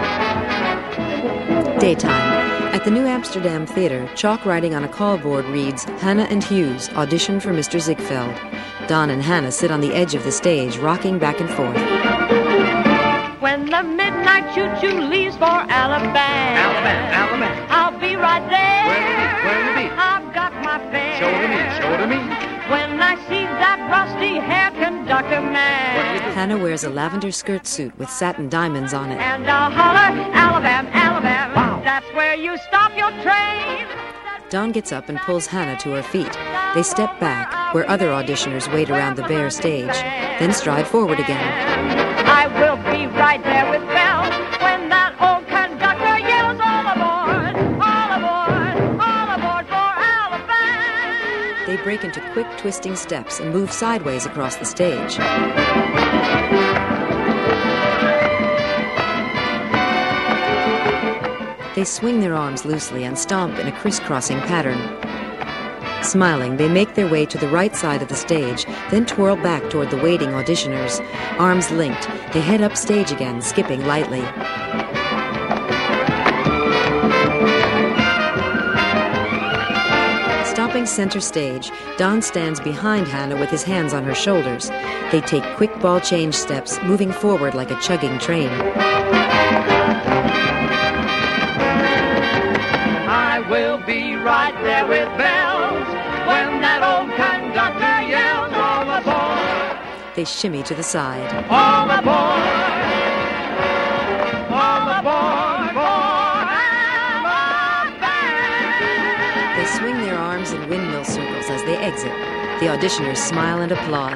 Daytime. At the New Amsterdam Theater, chalk writing on a call board reads, Hannah and Hughes audition for Mister Ziegfeld. Don and Hannah sit on the edge of the stage, rocking back and forth. When the midnight choo-choo leaves for Alabama, Alabama, Alabama. I'll be right there. Where you be? Where you be? I've got my fare. Show to me, show to me. When I see that rusty-haired conductor man, Hannah wears a lavender skirt suit with satin diamonds on it. and I'll holler, Alabama, Alabama. Wow. That's where you stop your train. Don gets up and pulls Hannah to her feet. They step back, where other auditioners wait around the bare stage, then stride forward again. I will be right there with Belle when that old conductor yells, all aboard, all aboard, all aboard for Alabama. They break break into quick, twisting steps and move sideways across the stage. They swing their arms loosely and stomp in a crisscrossing pattern. Smiling, they make their way to the right side of the stage, then twirl back toward the waiting auditioners. Arms linked, they head up stage again, skipping lightly. Stopping center stage, Don stands behind Hannah with his hands on her shoulders. They take quick ball change steps, moving forward like a chugging train. I will be right there with bells when that old conductor yells, all aboard, They shimmy to the side. all aboard, all aboard, for Alabama. They swing their arms in windmill circles as they exit. The auditioners smile and applaud.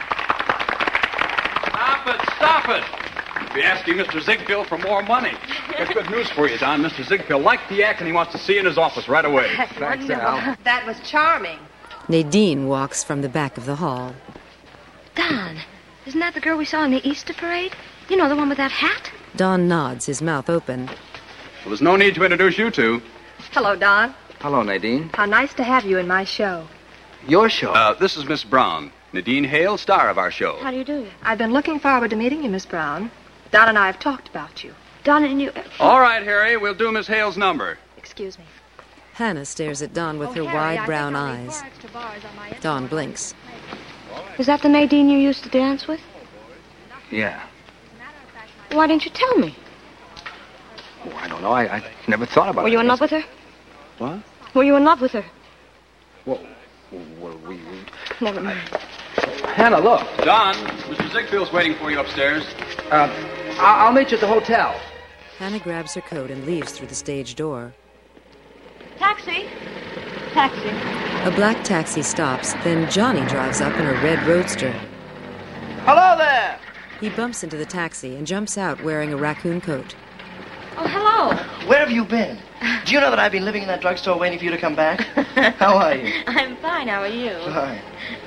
Stop it, stop it. Be asking Mister Ziegfeld for more money. Got good news for you, Don. Mister Ziegfeld liked the act and he wants to see you in his office right away. That's Thanks, wonderful. Al. That was charming. Nadine walks from the back of the hall. Don, isn't that the girl we saw in the Easter parade? You know, the one with that hat? Don nods, his mouth open. Well, there's no need to introduce you two. Hello, Don. Hello, Nadine. How nice to have you in my show. Your show. Uh, this is Miss Brown. Nadine Hale, star of our show. How do you do? I've been looking forward to meeting you, Miss Brown. Don and I have talked about you. Don and you... All right, Harry, we'll do Miss Hale's number. Excuse me. Hannah stares at Don with her wide brown eyes. Don blinks. Is that the Nadine you used to dance with? Yeah. Why didn't you tell me? Oh, I don't know. I, I never thought about it. Were you in love with her? What? Were you in love with her? Well, well we... we... Never mind. Hannah, look. Don, Mister Ziegfeld's waiting for you upstairs. Uh, I'll, I'll meet you at the hotel. Hannah grabs her coat and leaves through the stage door. Taxi. Taxi. A black taxi stops, then Johnny drives up in a red roadster. Hello there! He bumps into the taxi and jumps out wearing a raccoon coat. Oh, hello. Where have you been? Do you know that I've been living in that drugstore waiting for you to come back? How are you? I'm fine. How are you? Fine.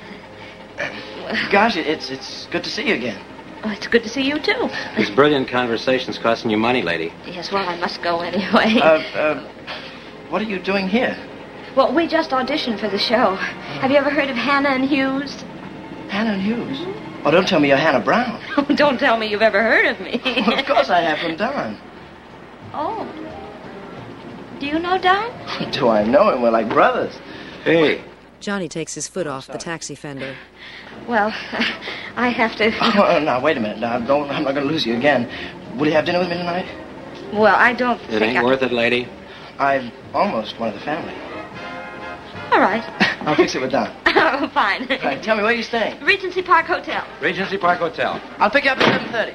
Gosh, it's it's good to see you again. Oh, it's good to see you, too. This brilliant conversation's costing you money, lady. Yes, well, I must go anyway. Uh, uh, what are you doing here? Well, we just auditioned for the show. Have you ever heard of Hannah and Hughes? Hannah and Hughes? Oh, don't tell me you're Hannah Brown. Oh, don't tell me you've ever heard of me. Well, of course I have from Don. Oh. Do you know Don? Do I know him? We're like brothers. Hey. Johnny takes his foot off the taxi fender. Well, I have to... Oh, now, wait a minute. Now, don't, I'm not going to lose you again. Will you have dinner with me tonight? Well, I don't It think ain't I... worth it, lady. I'm almost one of the family. All right. I'll fix it with Don. Oh, fine. All right, tell me where you staying. Regency Park Hotel. Regency Park Hotel. I'll pick you up at seven thirty.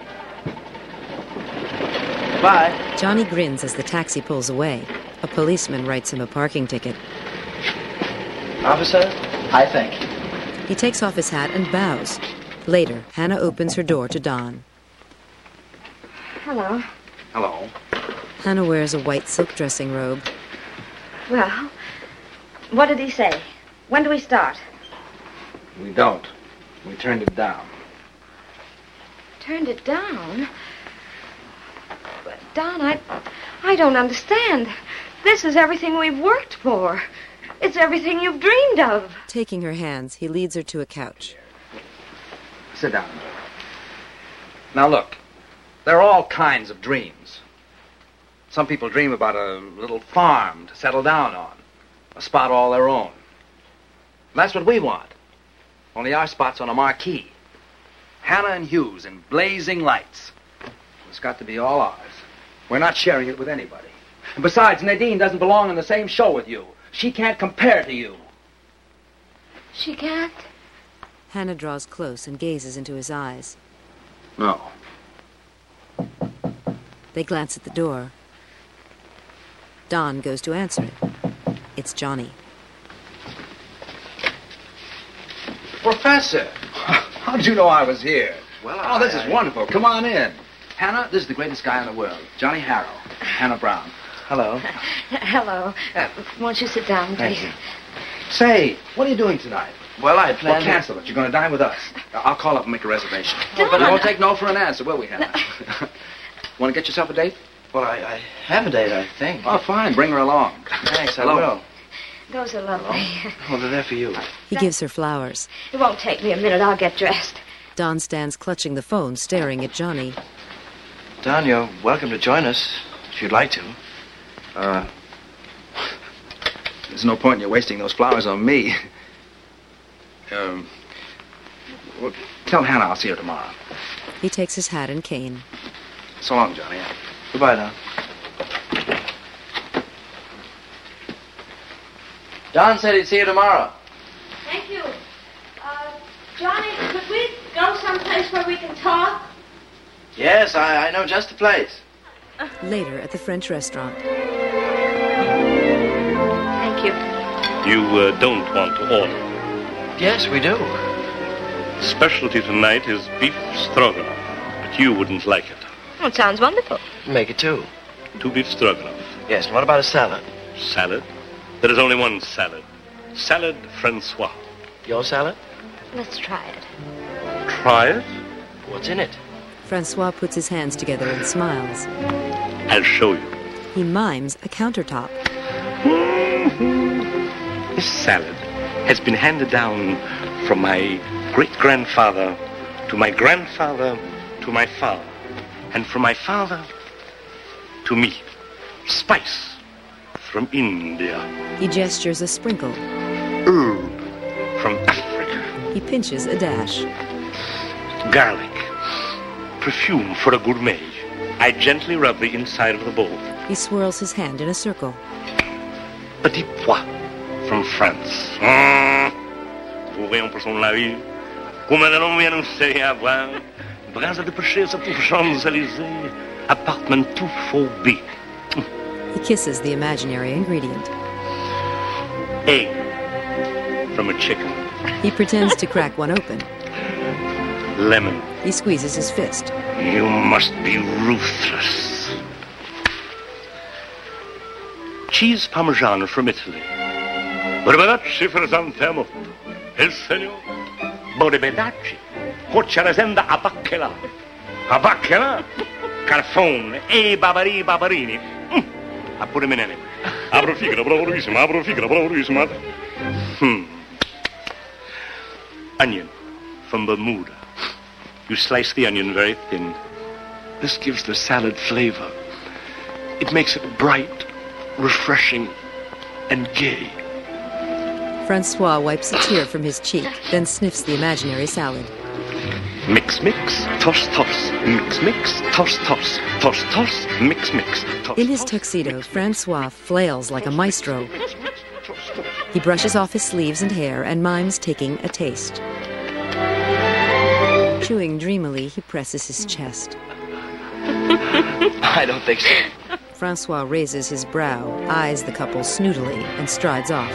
Bye. Johnny grins as the taxi pulls away. A policeman writes him a parking ticket. Officer, I thank you. He takes off his hat and bows. Later, Hannah opens her door to Don. Hello. Hello. Hannah wears a white silk dressing robe. Well, what did he say? When do we start? We don't. We turned it down. Turned it down? But, Don, I, I don't understand. This is everything we've worked for. It's everything you've dreamed of. Taking her hands, he leads her to a couch. Sit down. Now, look. There are all kinds of dreams. Some people dream about a little farm to settle down on. A spot all their own. And that's what we want. Only our spot's on a marquee. Hannah and Hughes in blazing lights. It's got to be all ours. We're not sharing it with anybody. And besides, Nadine doesn't belong in the same show with you. She can't compare to you. She can't? Hannah draws close and gazes into his eyes. No. They glance at the door. Don goes to answer it. It's Johnny. Professor! How did you know I was here? Well, Oh, this I- is wonderful. Come on in. Hannah, this is the greatest guy in the world. Johnny Harrow. Hannah Brown. Hello. Hello. Uh, won't you sit down, please? Thank you. Say, what are you doing tonight? Well, I Well, planned... cancel it. You're going to dine with us. I'll call up and make a reservation. Don! But we won't take no for an answer, will we, Hannah? Want to get yourself a date? Well, I, I have a date, I think. Oh, fine. Bring her along. Thanks, I Hello. will. Those are lovely. Oh, they're there for you. He gives her flowers. It won't take me a minute. I'll get dressed. Don stands clutching the phone, staring at Johnny. Don, you're welcome to join us, if you'd like to. Uh, there's no point in you wasting those flowers on me. Um, well, tell Hannah I'll see her tomorrow. He takes his hat and cane. So long, Johnny. Goodbye, Don. Don said he'd see you tomorrow. Thank you. Uh, Johnny, could we go someplace where we can talk? Yes, I, I know just the place. Later at the French restaurant. Thank you. You uh, don't want to order. Yes, we do. Specialty tonight is beef stroganoff, but you wouldn't like it. Oh, it sounds wonderful. Make it two. Two beef stroganoff. Yes, and what about a salad? Salad? There is only one salad. Salad Francois. Your salad? Let's try it. Try it? What's in it? Francois puts his hands together and smiles. I'll show you. He mimes a countertop. This salad has been handed down from my great-grandfather to my grandfather to my father, and from my father to me. Spice from India. He gestures a sprinkle. Herb from Africa. He pinches a dash. Garlic. Perfume for a gourmet. I gently rub the inside of the bowl. He swirls his hand in a circle. Petit pois from France. Mmh. Voyons pour son lavis. Comme un homme vient nous serrer à boire. Bras de pêcher sur tout Champs-Élysées. Apartment two four B. He kisses the imaginary ingredient. Egg from a chicken. He pretends to crack one open. Lemon. He squeezes his fist. You must be ruthless. Cheese Parmesan from Italy. Barbadacci Frisantemmo. Il signor Bodebedacci. Cocciaresenda a Bacchela. A Bacchela. Carfone. E Babari Babarini. Mm. A pure menene. Apro figura, bravissima. Apro figura, bravissima. Hmm. Onion from Bermuda. You slice the onion very thin. This gives the salad flavor. It makes it bright, refreshing, and gay. Francois wipes a tear from his cheek, then sniffs the imaginary salad. Mix, mix, toss, toss. Mix, mix, toss, toss. Toss, toss. Mix, mix, toss. In his tuxedo, Francois flails like a maestro. He brushes off his sleeves and hair and mimes taking a taste. Chewing dreamily, he presses his chest. I don't think so. Francois raises his brow, eyes the couple snootily, and strides off.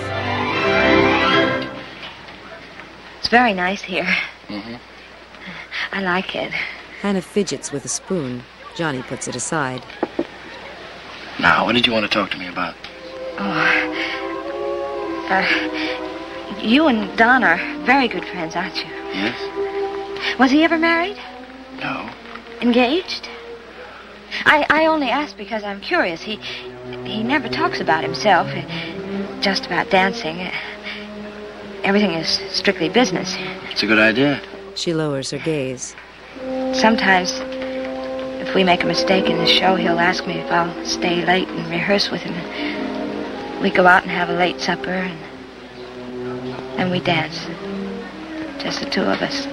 It's very nice here. Mm-hmm. I like it. Hannah fidgets with a spoon. Johnny puts it aside. Now, what did you want to talk to me about? Oh, uh, you and Don are very good friends, aren't you? Yes? Was he ever married? No. Engaged? I, I only ask because I'm curious. He he never talks about himself, just about dancing. Everything is strictly business. It's a good idea. She lowers her gaze. Sometimes, if we make a mistake in the show, he'll ask me if I'll stay late and rehearse with him. We go out and have a late supper, and then we dance. Just the two of us.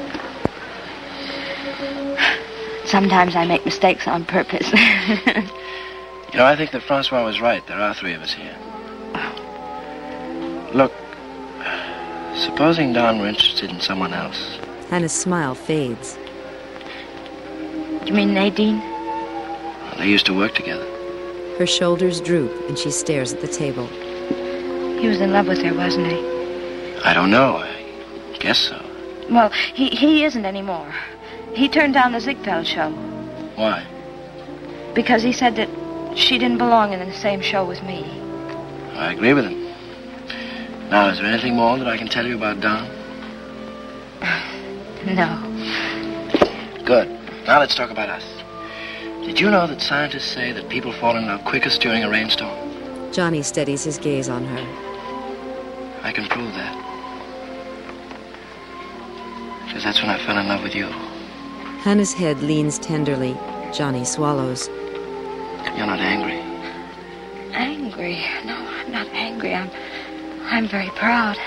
Sometimes I make mistakes on purpose. You know, I think that Francois was right. There are three of us here. Look, supposing Don were interested in someone else. Hannah's smile fades. You mean Nadine? Well, they used to work together. Her shoulders droop, and she stares at the table. He was in love with her, wasn't he? I don't know. I guess so. Well, he, he isn't anymore. He turned down the Ziegfeld show. Why? Because he said that she didn't belong in the same show with me. I agree with him. Now, is there anything more that I can tell you about Don? No. Good. Now let's talk about us. Did you know that scientists say that people fall in love quickest during a rainstorm? Johnny steadies his gaze on her. I can prove that. Because that's when I fell in love with you. Hannah's head leans tenderly. Johnny swallows. You're not angry. Angry? No, I'm not angry. I'm, I'm very proud.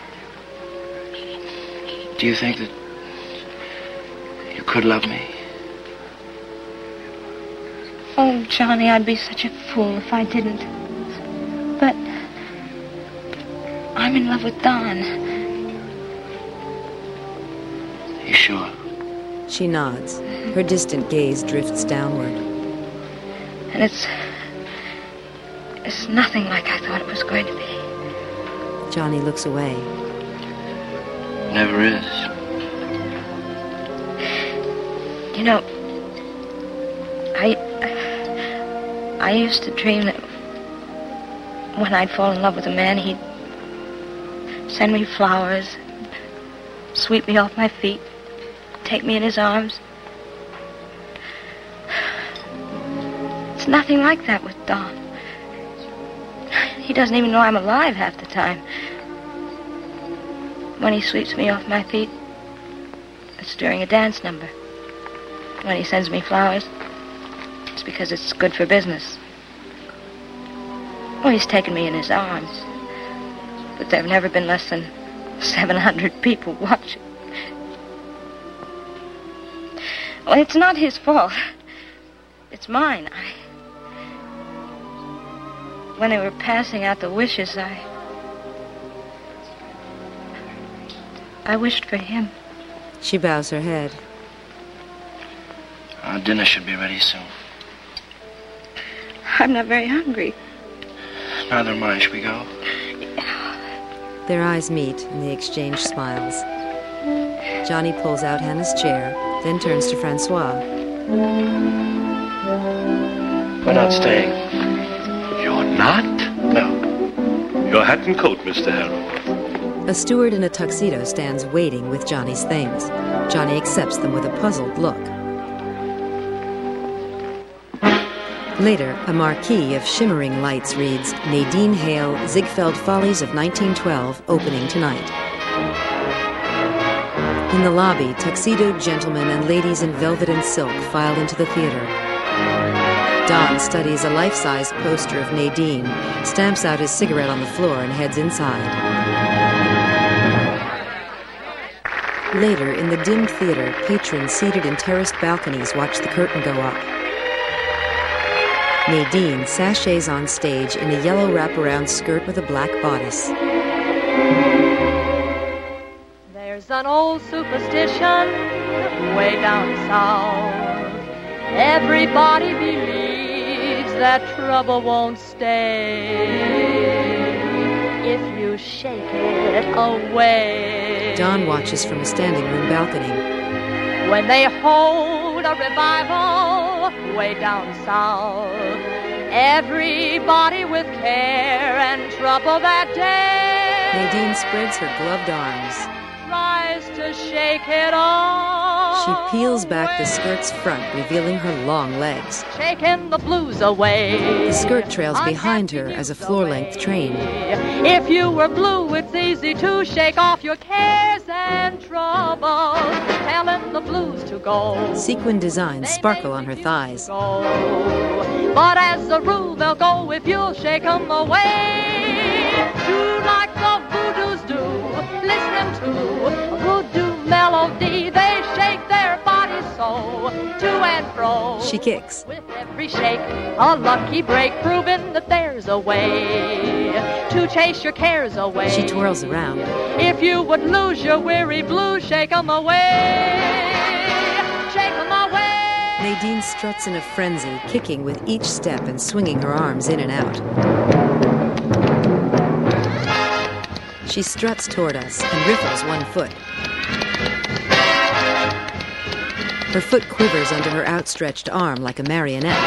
Do you think that you could love me? Oh, Johnny, I'd be such a fool if I didn't. But I'm in love with Don. You sure? She nods. Her distant gaze drifts downward. And it's... it's nothing like I thought it was going to be. Johnny looks away. Never is. You know, I... I used to dream that when I'd fall in love with a man, he'd send me flowers, sweep me off my feet, take me in his arms. It's nothing like that with Don. He doesn't even know I'm alive half the time. When he sweeps me off my feet, it's during a dance number. When he sends me flowers, it's because it's good for business. Well, he's taken me in his arms. But there have never been less than seven hundred people watching. Well, it's not his fault. It's mine. I... When they were passing out the wishes, I... I wished for him. She bows her head. Our dinner should be ready soon. I'm not very hungry. Neither am I. Shall we go? Their eyes meet, and they exchange smiles. Johnny pulls out Hannah's chair, then turns to Francois. We're not staying. You're not? No. Your hat and coat, Mister Harrow. A steward in a tuxedo stands waiting with Johnny's things. Johnny accepts them with a puzzled look. Later, a marquee of shimmering lights reads, Nadine Hale, Ziegfeld Follies of nineteen twelve, opening tonight. In the lobby, tuxedoed gentlemen and ladies in velvet and silk file into the theater. Don studies a life-size poster of Nadine, stamps out his cigarette on the floor, and heads inside. Later, in the dimmed theater, patrons seated in terraced balconies watch the curtain go up. Nadine sachets on stage in a yellow wraparound skirt with a black bodice. There's an old superstition way down south. Everybody believes that trouble won't stay if you shake it away. Don watches from a standing room balcony. When they hold a revival way down south, everybody with care and trouble that day Nadine spreads her gloved arms. tries to shake it off. She peels back the skirt's front, revealing her long legs. Shaking the blues away. The skirt trails behind her as a floor-length train. If you were blue, it's easy to shake off your cares and troubles, telling the blues to go. Sequin designs sparkle on her thighs. But as a rule, they'll go if you'll shake them away. Do like the voodoos do, listening to a voodoo melody. They shake their bodies so, to and fro. She kicks. With every shake, a lucky break, proving that there's a way to chase your cares away. She twirls around. If you would lose your weary blues, shake them away. Shake them away. Nadine struts in a frenzy, kicking with each step and swinging her arms in and out. She struts toward us and riffles one foot. Her foot quivers under her outstretched arm like a marionette.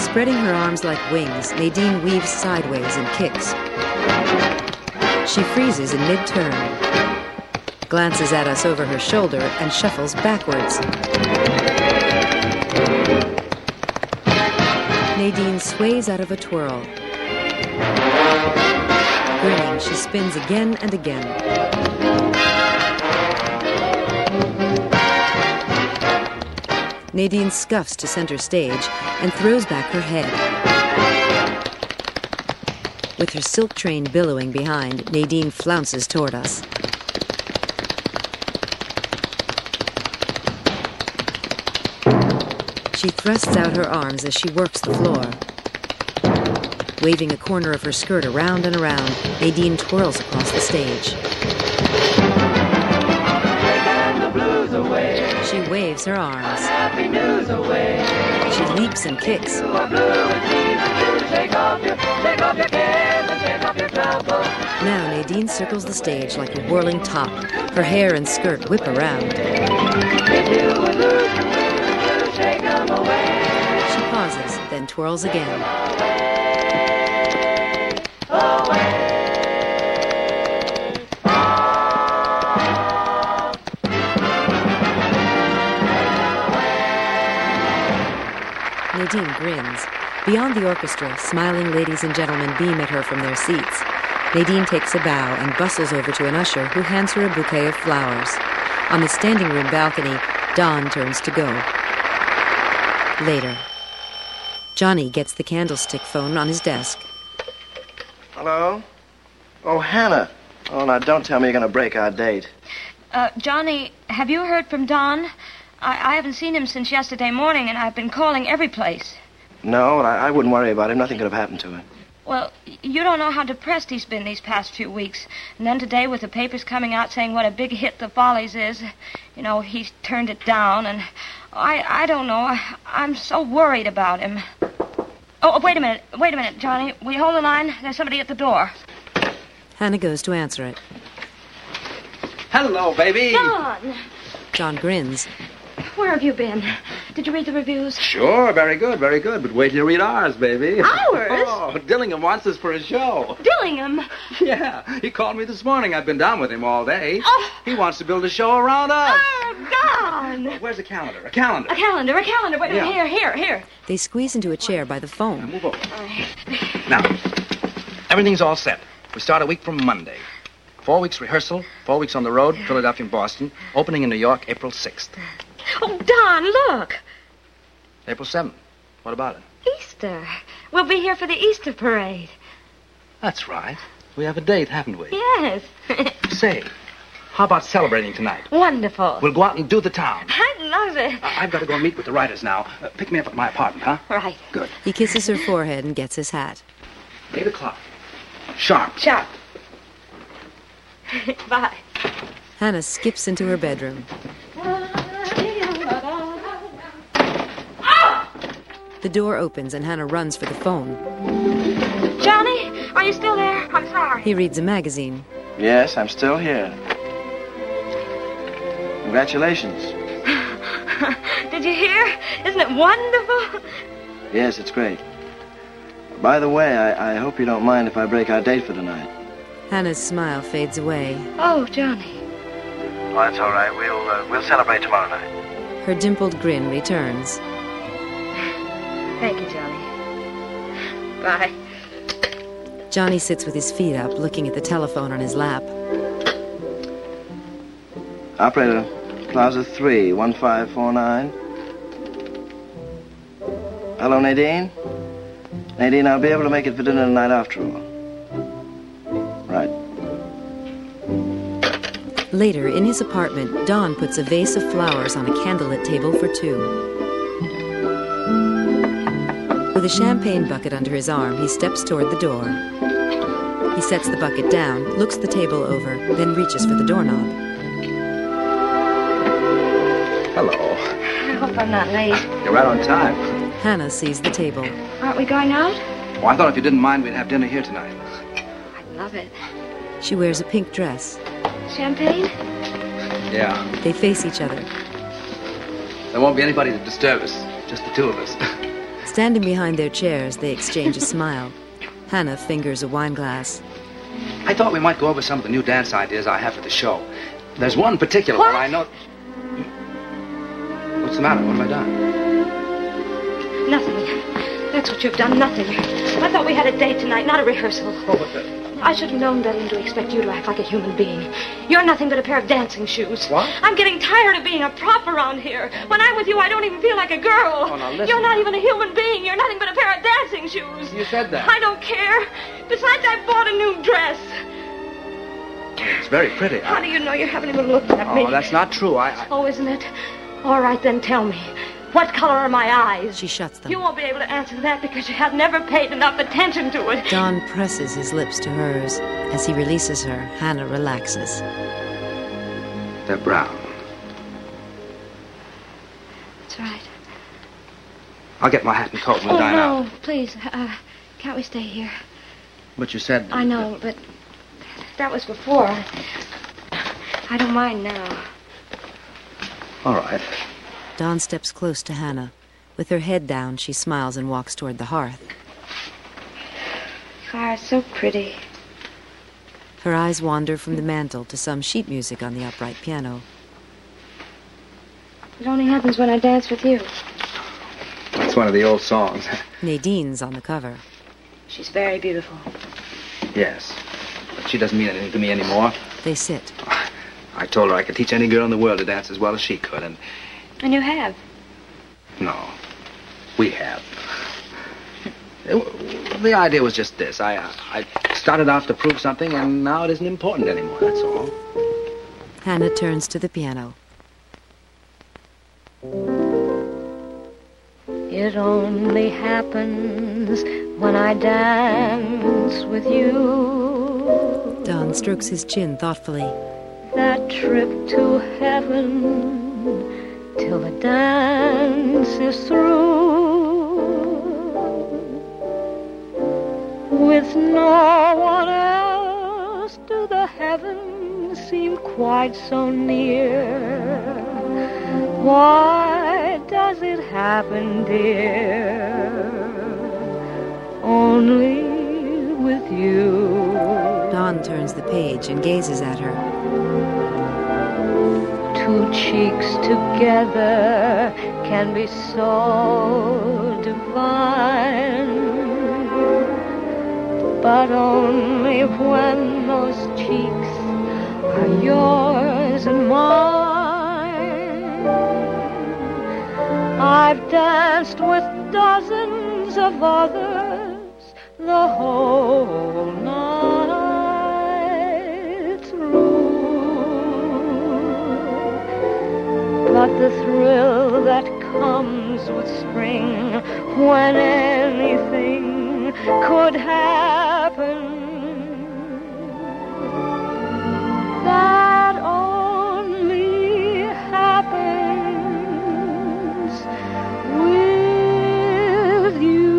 Spreading her arms like wings, Nadine weaves sideways and kicks. She freezes in mid-turn, glances at us over her shoulder, and shuffles backwards. Nadine sways out of a twirl. Grinning, she spins again and again. Nadine scuffs to center stage and throws back her head. With her silk train billowing behind, Nadine flounces toward us. She thrusts out her arms as she works the floor. Waving a corner of her skirt around and around, Nadine twirls across the stage. She waves her arms. She leaps and kicks. Now Nadine circles the stage like a whirling top. Her hair and skirt whip around. She pauses, then twirls again. Nadine grins. Beyond the orchestra, smiling ladies and gentlemen beam at her from their seats. Nadine takes a bow and bustles over to an usher who hands her a bouquet of flowers. On the standing room balcony, Don turns to go. Later. Johnny gets the candlestick phone on his desk. Hello? Oh, Hannah. Oh, now don't tell me you're going to break our date. Uh, Johnny, have you heard from Don? I, I haven't seen him since yesterday morning, and I've been calling every place. No, I, I wouldn't worry about him. Nothing could have happened to him. Well, you don't know how depressed he's been these past few weeks. And then today, with the papers coming out saying what a big hit The Follies is, you know, he's turned it down, and I I don't know. I, I'm so worried about him. Oh, wait a minute. Wait a minute, Johnny. Will you hold the line? There's somebody at the door. Hannah goes to answer it. Hello, baby. Don! John grins. Where have you been? Did you read the reviews? Sure, very good, very good. But wait till you read ours, baby. Ours? Oh, Dillingham wants us for a show. Dillingham? Yeah, he called me this morning. I've been down with him all day. Oh. He wants to build a show around us. Oh, Don! Where's a calendar? A calendar. A calendar, a calendar. Wait a minute. Yeah. Here, here, here. They squeeze into a chair by the phone. Now, move over. Now, everything's all set. We start a week from Monday. Four weeks rehearsal, four weeks on the road, Philadelphia and Boston. Opening in New York, April sixth. Oh, Don, look. April seventh. What about it? Easter. We'll be here for the Easter parade. That's right. We have a date, haven't we? Yes. Say, how about celebrating tonight? Wonderful. We'll go out and do the town. I love it. I- I've got to go meet with the writers now. Uh, pick me up at my apartment, huh? Right. Good. He kisses her forehead and gets his hat. Eight o'clock. Sharp. Sharp. Bye. Hannah skips into her bedroom. The door opens and Hannah runs for the phone. Johnny, are you still there? I'm sorry. He reads a magazine. Yes, I'm still here. Congratulations. Did you hear? Isn't it wonderful? Yes, it's great. By the way, I, I hope you don't mind if I break our date for tonight. Hannah's smile fades away. Oh, Johnny. Oh, that's all right. We'll, uh, we'll celebrate tomorrow night. Her dimpled grin returns. Thank you, Johnny. Bye. Johnny sits with his feet up, looking at the telephone on his lap. Operator, Plaza three, one five four nine. Hello, Nadine? Nadine, I'll be able to make it for dinner tonight after all. Right. Later, in his apartment, Don puts a vase of flowers on a candlelit table for two. With a champagne bucket under his arm, he steps toward the door. He sets the bucket down, looks the table over, then reaches for the doorknob. Hello. I hope I'm not late. You're right on time. Hannah sees the table. Aren't we going out? Oh, I thought if you didn't mind, we'd have dinner here tonight. I love it. She wears a pink dress. Champagne? Yeah. They face each other. There won't be anybody to disturb us. Just the two of us. Standing behind their chairs, they exchange a smile. Hannah fingers a wine glass. I thought we might go over some of the new dance ideas I have for the show. There's one particular What? one I know... What's the matter? What have I done? Nothing. That's what you've done, nothing. I thought we had a date tonight, not a rehearsal. Oh, but the... I should have known better than to expect you to act like a human being. You're nothing but a pair of dancing shoes. What? I'm getting tired of being a prop around here. When I'm with you, I don't even feel like a girl. Oh, now listen. You're not even a human being. You're nothing but a pair of dancing shoes. You said that. I don't care. Besides, I bought a new dress. It's very pretty. How do you know you haven't even looked at me? Oh, that's not true. I... I... Oh, isn't it? All right, then tell me. What color are my eyes? She shuts them. You won't be able to answer that because you have never paid enough attention to it. Don presses his lips to hers. As he releases her, Hannah relaxes. They're brown. That's right. I'll get my hat and coat and we'll Oh, dine no, out. please. Uh, can't we stay here? But you said... I know, but that was before. I, I don't mind now. All right. Dawn steps close to Hannah. With her head down, she smiles and walks toward the hearth. You are so pretty. Her eyes wander from the mantel to some sheet music on the upright piano. It only happens when I dance with you. That's one of the old songs. Nadine's on the cover. She's very beautiful. Yes. But she doesn't mean anything to me anymore. They sit. I told her I could teach any girl in the world to dance as well as she could, and... And you have. No. We have. It, the idea was just this. I, I started out to prove something, and now it isn't important anymore, that's all. Hannah turns to the piano. It only happens when I dance with you. Don strokes his chin thoughtfully. That trip to heaven till the dance is through. With no one else do the heavens seem quite so near. Why does it happen, dear? Only with you. Dawn turns the page and gazes at her. Two cheeks together can be so divine, but only when those cheeks are yours and mine. I've danced with dozens of others the whole night through, but the thrill that comes with spring, when anything could happen, that only happens with you.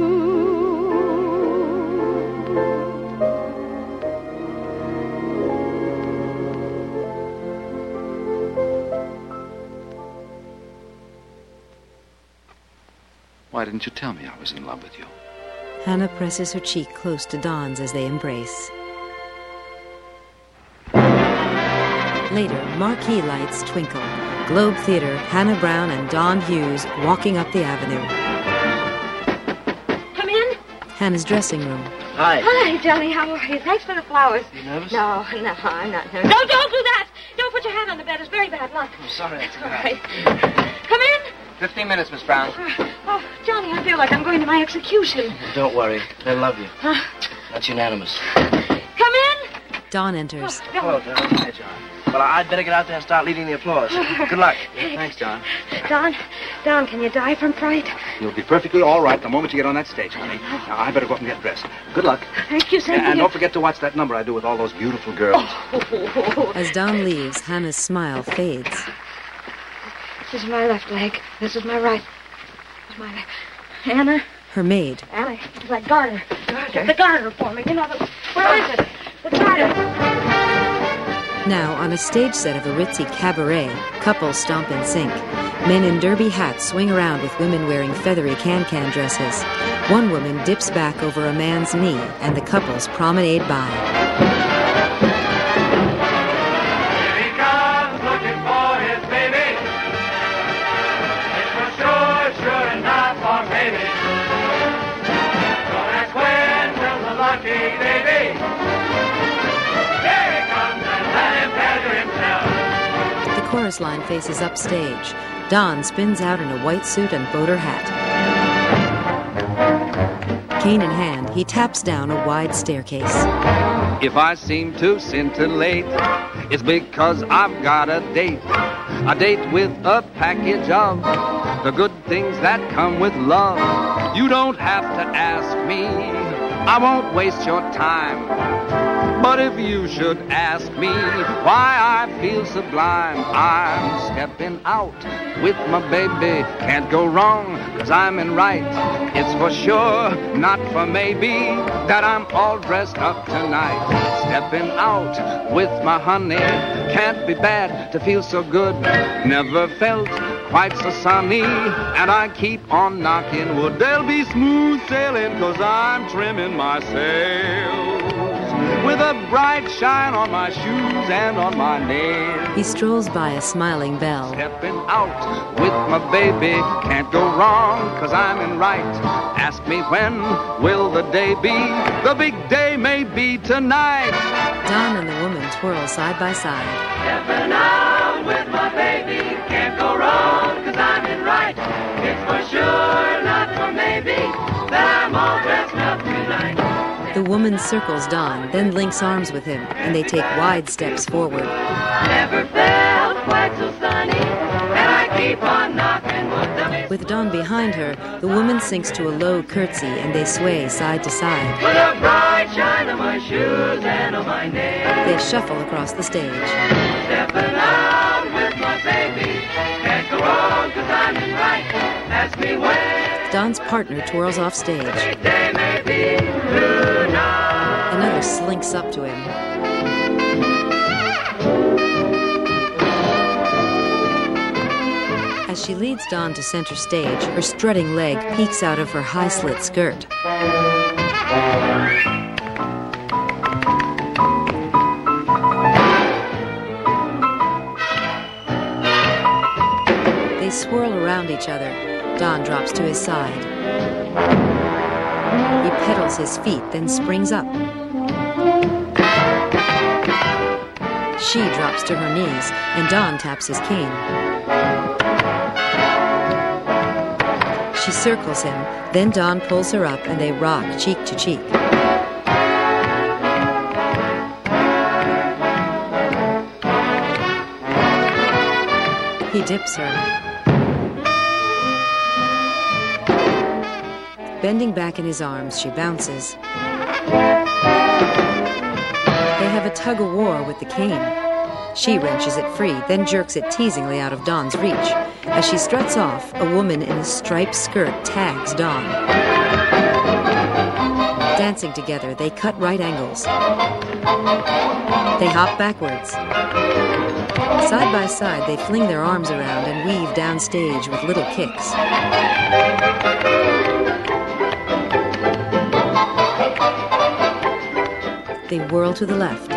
Why didn't you tell me I was in love with you? Hannah presses her cheek close to Dawn's as they embrace. Later, marquee lights twinkle. Globe Theater, Hannah Brown and Dawn Hughes walking up the avenue. Come in. Hannah's dressing room. Hi. Hi, Johnny. How are you? Thanks for the flowers. You nervous? No, no, I'm not nervous. No, don't do that. Don't put your hat on the bed. It's very bad luck. I'm sorry. It's all right. Come in. Fifteen minutes, Miss Brown. Oh, Johnny, I feel like I'm going to my execution. Don't worry. They'll love you. Huh? That's unanimous. Come in. Dawn enters. Oh, Hello, John. Hi, John. Well, I'd better get out there and start leading the applause. Good luck. Thanks, John. Don, Don, can you die from fright? You'll be perfectly all right the moment you get on that stage, honey. Now, I better go up and get dressed. Good luck. Thank you, Cynthia. And don't forget to watch that number I do with all those beautiful girls. Oh. As Dawn leaves, Hannah's smile fades. This is my left leg. This is my right. This is my left. Anna? Her maid. Anna, that garter. Get the garter for me. You know, the, where is it? The garter. Now, on a stage set of a ritzy cabaret, couples stomp in sync. Men in derby hats swing around with women wearing feathery can-can dresses. One woman dips back over a man's knee, and the couples promenade by. Here he comes looking for his baby. It's for sure, sure, and not for maybe. Don't ask when will the lucky day be. Here he comes and let him tell you himself. The chorus line faces upstage. Don spins out in a white suit and boater hat. Cane in hand, he taps down a wide staircase. If I seem to scintillate, it's because I've got a date. A date with a package of the good things that come with love. You don't have to ask me, I won't waste your time. But if you should ask me why I feel sublime, I'm stepping out with my baby. Can't go wrong, cause I'm in right. It's for sure, not for maybe, that I'm all dressed up tonight. Stepping out with my honey. Can't be bad to feel so good. Never felt quite so sunny. And I keep on knocking wood. There'll be smooth sailing, cause I'm trimming my sails with a bright shine on my shoes and on my nails. He strolls by a smiling belle. Stepping out with my baby. Can't go wrong, cause I'm in right. Ask me when will the day be. The big day may be tonight. Don and the woman twirl side by side. Stepping out with my baby. Can't go wrong, cause I'm in right. It's for sure, not for maybe, that I'm all dressed up tonight. The woman circles Don, then links arms with him, and they take wide steps forward. Never felt quite so sunny, and I keep on knocking wood. With Don behind her, the woman sinks to a low curtsy, and they sway side to side. With a bright shine on my shoes and on my nails. They shuffle across the stage. Stepping out with my baby. Can't go wrong, cause I'm in right. Ask me when. Don's partner twirls off stage. Big day may be tonight. Another slinks up to him. As she leads Don to center stage, her strutting leg peeks out of her high-slit skirt. They swirl around each other. Don drops to his side. He pedals his feet, then springs up. She drops to her knees, and Don taps his cane. She circles him, then Don pulls her up, and they rock cheek to cheek. He dips her. Bending back in his arms, she bounces. They have a tug-of-war with the cane. She wrenches it free, then jerks it teasingly out of Don's reach. As she struts off, a woman in a striped skirt tags Don. Dancing together, they cut right angles. They hop backwards. Side by side, they fling their arms around and weave downstage with little kicks. They whirl to the left.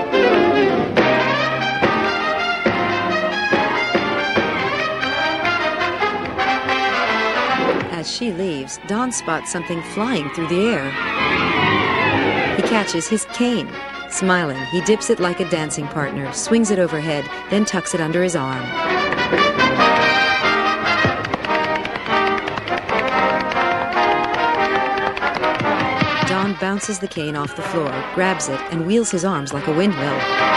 As she leaves, Don spots something flying through the air. He catches his cane. Smiling, he dips it like a dancing partner, swings it overhead, then tucks it under his arm. Don bounces the cane off the floor, grabs it, and wheels his arms like a windmill.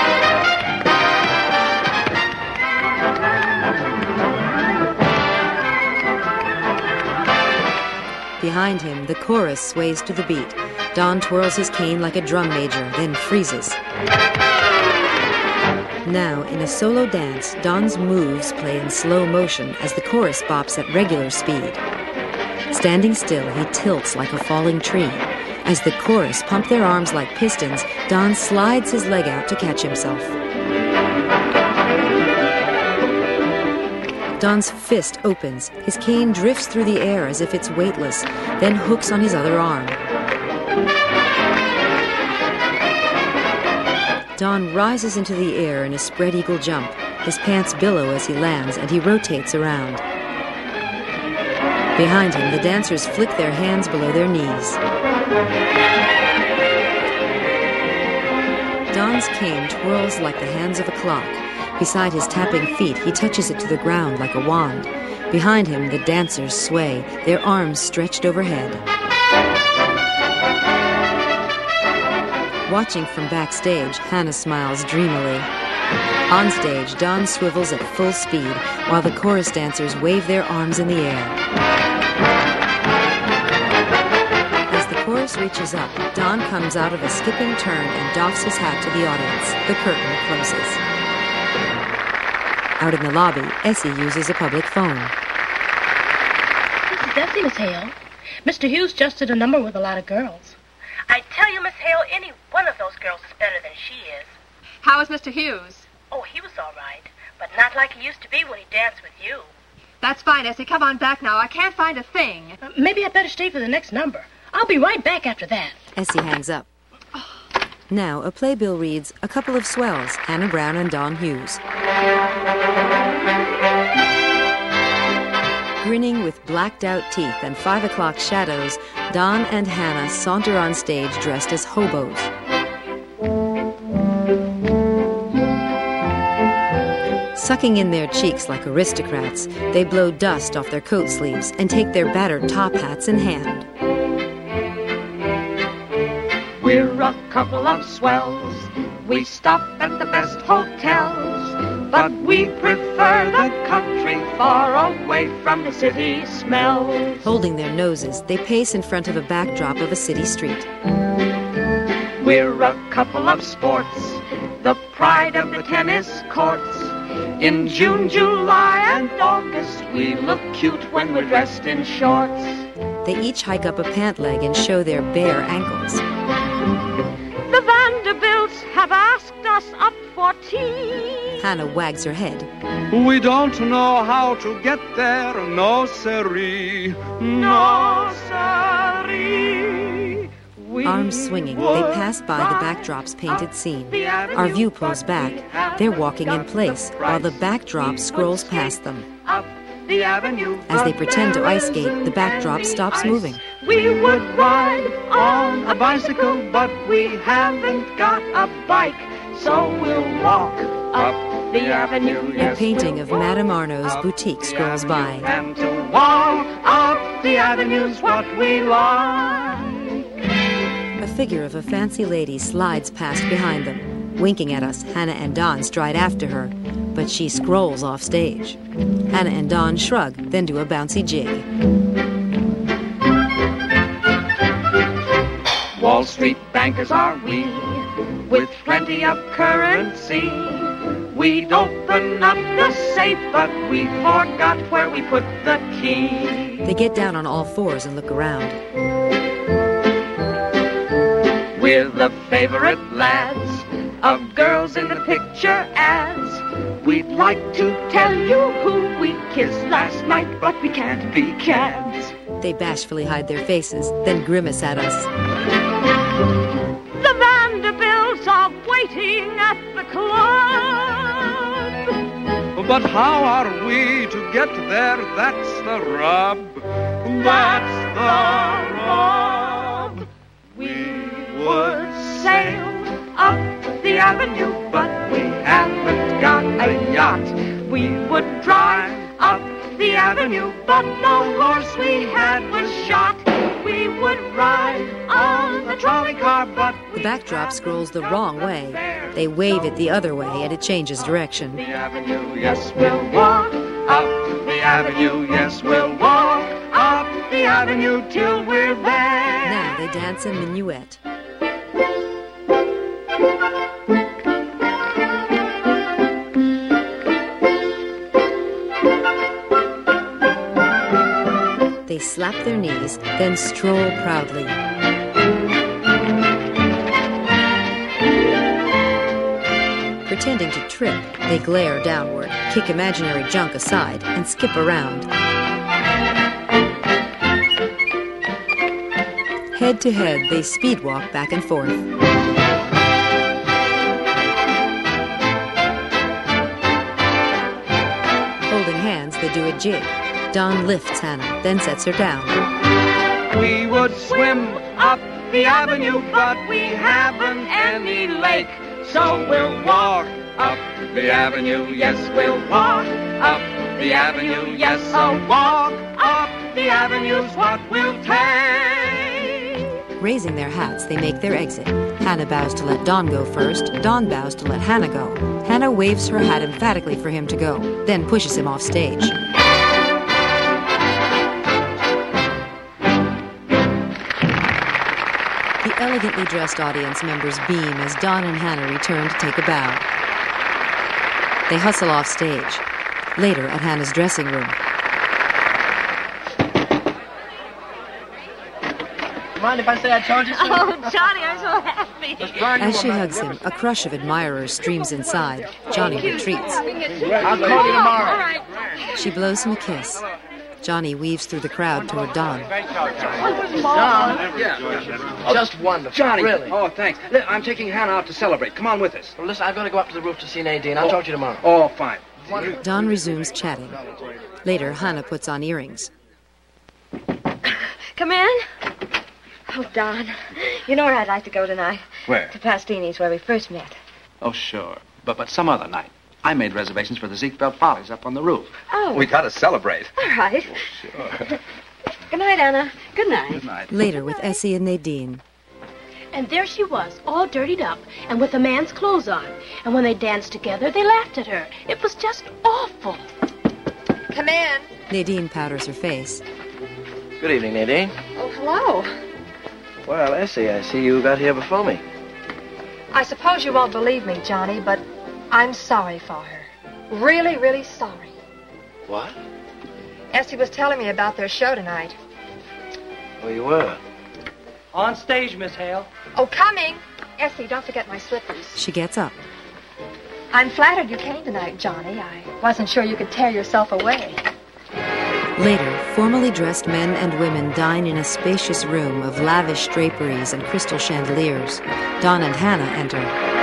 Behind him, the chorus sways to the beat. Don twirls his cane like a drum major, then freezes. Now, in a solo dance, Don's moves play in slow motion as the chorus bops at regular speed. Standing still, he tilts like a falling tree. As the chorus pump their arms like pistons, Don slides his leg out to catch himself. Don's fist opens. His cane drifts through the air as if it's weightless, then hooks on his other arm. Don rises into the air in a spread eagle jump. His pants billow as he lands, and he rotates around. Behind him, the dancers flick their hands below their knees. Don's cane twirls like the hands of a clock. Beside his tapping feet, he touches it to the ground like a wand. Behind him, the dancers sway, their arms stretched overhead. Watching from backstage, Hannah smiles dreamily. On stage, Don swivels at full speed, while the chorus dancers wave their arms in the air. As the chorus reaches up, Don comes out of a skipping turn and doffs his hat to the audience. The curtain closes. Out in the lobby, Essie uses a public phone. This is Essie, Miss Hale. Mister Hughes just did a number with a lot of girls. I tell you, Miss Hale, any one of those girls is better than she is. How is Mister Hughes? Oh, he was all right, but not like he used to be when he danced with you. That's fine, Essie. Come on back now. I can't find a thing. Uh, maybe I'd better stay for the next number. I'll be right back after that. Essie hangs up. Now, a playbill reads, A Couple of Swells, Hannah Brown and Don Hughes. Grinning with blacked-out teeth and five o'clock shadows, Don and Hannah saunter on stage dressed as hobos. Sucking in their cheeks like aristocrats, they blow dust off their coat sleeves and take their battered top hats in hand. We're a couple of swells. We stop at the best hotels, but we prefer the country far away from the city smells. Holding their noses, they pace in front of a backdrop of a city street. We're a couple of sports, the pride of the tennis courts. In June, July, and August, we look cute when we're dressed in shorts. They each hike up a pant leg and show their bare ankles. The Vanderbilts have asked us up for tea. Hannah wags her head. We don't know how to get there, no siree. No, siree. We Arms swinging, they pass by the backdrop's painted scene. Our view pulls back. They're walking in place, while the backdrop scrolls past them. The avenue, as they pretend to ice skate, the backdrop stops moving. We would ride on a bicycle, but we haven't got a bike, so we'll walk up the avenue. A painting of Madame Arnaud's boutique scrolls by. And to walk up the avenue's what we like. A figure of a fancy lady slides past behind them. Winking at us, Hannah and Don stride after her, but she scrolls off stage. Hannah and Don shrug, then do a bouncy jig. Wall Street bankers are we, with plenty of currency. We'd open up the safe, but we forgot where we put the key. They get down on all fours and look around. We're the favorite lads of girls in the picture ads. We'd like to tell you who we kissed last night, but we can't be cads. They bashfully hide their faces, then grimace at us. The Vanderbilts are waiting at the club. But how are we to get there? That's the rub. That's the rub. We would sail up the avenue, but we haven't got a yacht. We would drive up the avenue, but no horse we had was shot. We would ride on the trolley car, but the backdrop scrolls the wrong way. They wave it the other way, and it changes direction. The avenue, yes, we'll walk up the avenue, yes, we'll walk up the avenue till we're there. Now they dance a minuet. They slap their knees, then stroll proudly. Pretending to trip, they glare downward, kick imaginary junk aside, and skip around. Head to head, they speed walk back and forth. Holding hands, they do a jig. Don lifts Hannah, then sets her down. We would swim up the avenue, but we haven't any lake. So we'll walk up the avenue, yes, we'll walk up the avenue, yes, so walk up the avenue's what we'll take. Raising their hats, they make their exit. Hannah bows to let Don go first. Don bows to let Hannah go. Hannah waves her hat emphatically for him to go, then pushes him off stage. The elegantly dressed audience members beam as Don and Hannah return to take a bow. They hustle off stage. Later, at Hannah's dressing room. Mind if I say I told you so? Oh, Johnny, I'm so happy. As she hugs him, a crush of admirers streams inside. Johnny retreats. I'll call you tomorrow. All right. She blows him a kiss. Johnny weaves through the crowd toward Don. Don? Yeah. Just wonderful. Johnny. Really. Oh, thanks. Li- I'm taking Hannah out to celebrate. Come on with us. Well, listen, I've got to go up to the roof to see Nadine. I'll Oh. talk to you tomorrow. Oh, fine. Don resumes chatting. Later, Hannah puts on earrings. Come in. Oh, Don. You know where I'd like to go tonight? Where? To Pastini's, where we first met. Oh, sure. But but some other night. I made reservations for the Ziegfeld Follies up on the roof. Oh. We gotta celebrate. All right. Sure. Good night, Anna. Good night. Good night. Later, with Essie and Nadine. And there she was, all dirtied up and with a man's clothes on. And when they danced together, they laughed at her. It was just awful. Come in. Nadine powders her face. Good evening, Nadine. Oh, hello. Well, Essie, I see you got here before me. I suppose you won't believe me, Johnny, but I'm sorry for her. Really, really sorry. What? Essie was telling me about their show tonight. Oh, you were? On stage, Miss Hale. Oh, coming. Essie, don't forget my slippers. She gets up. I'm flattered you came tonight, Johnny. I wasn't sure you could tear yourself away. Later, formally dressed men and women dine in a spacious room of lavish draperies and crystal chandeliers. Don and Hannah enter.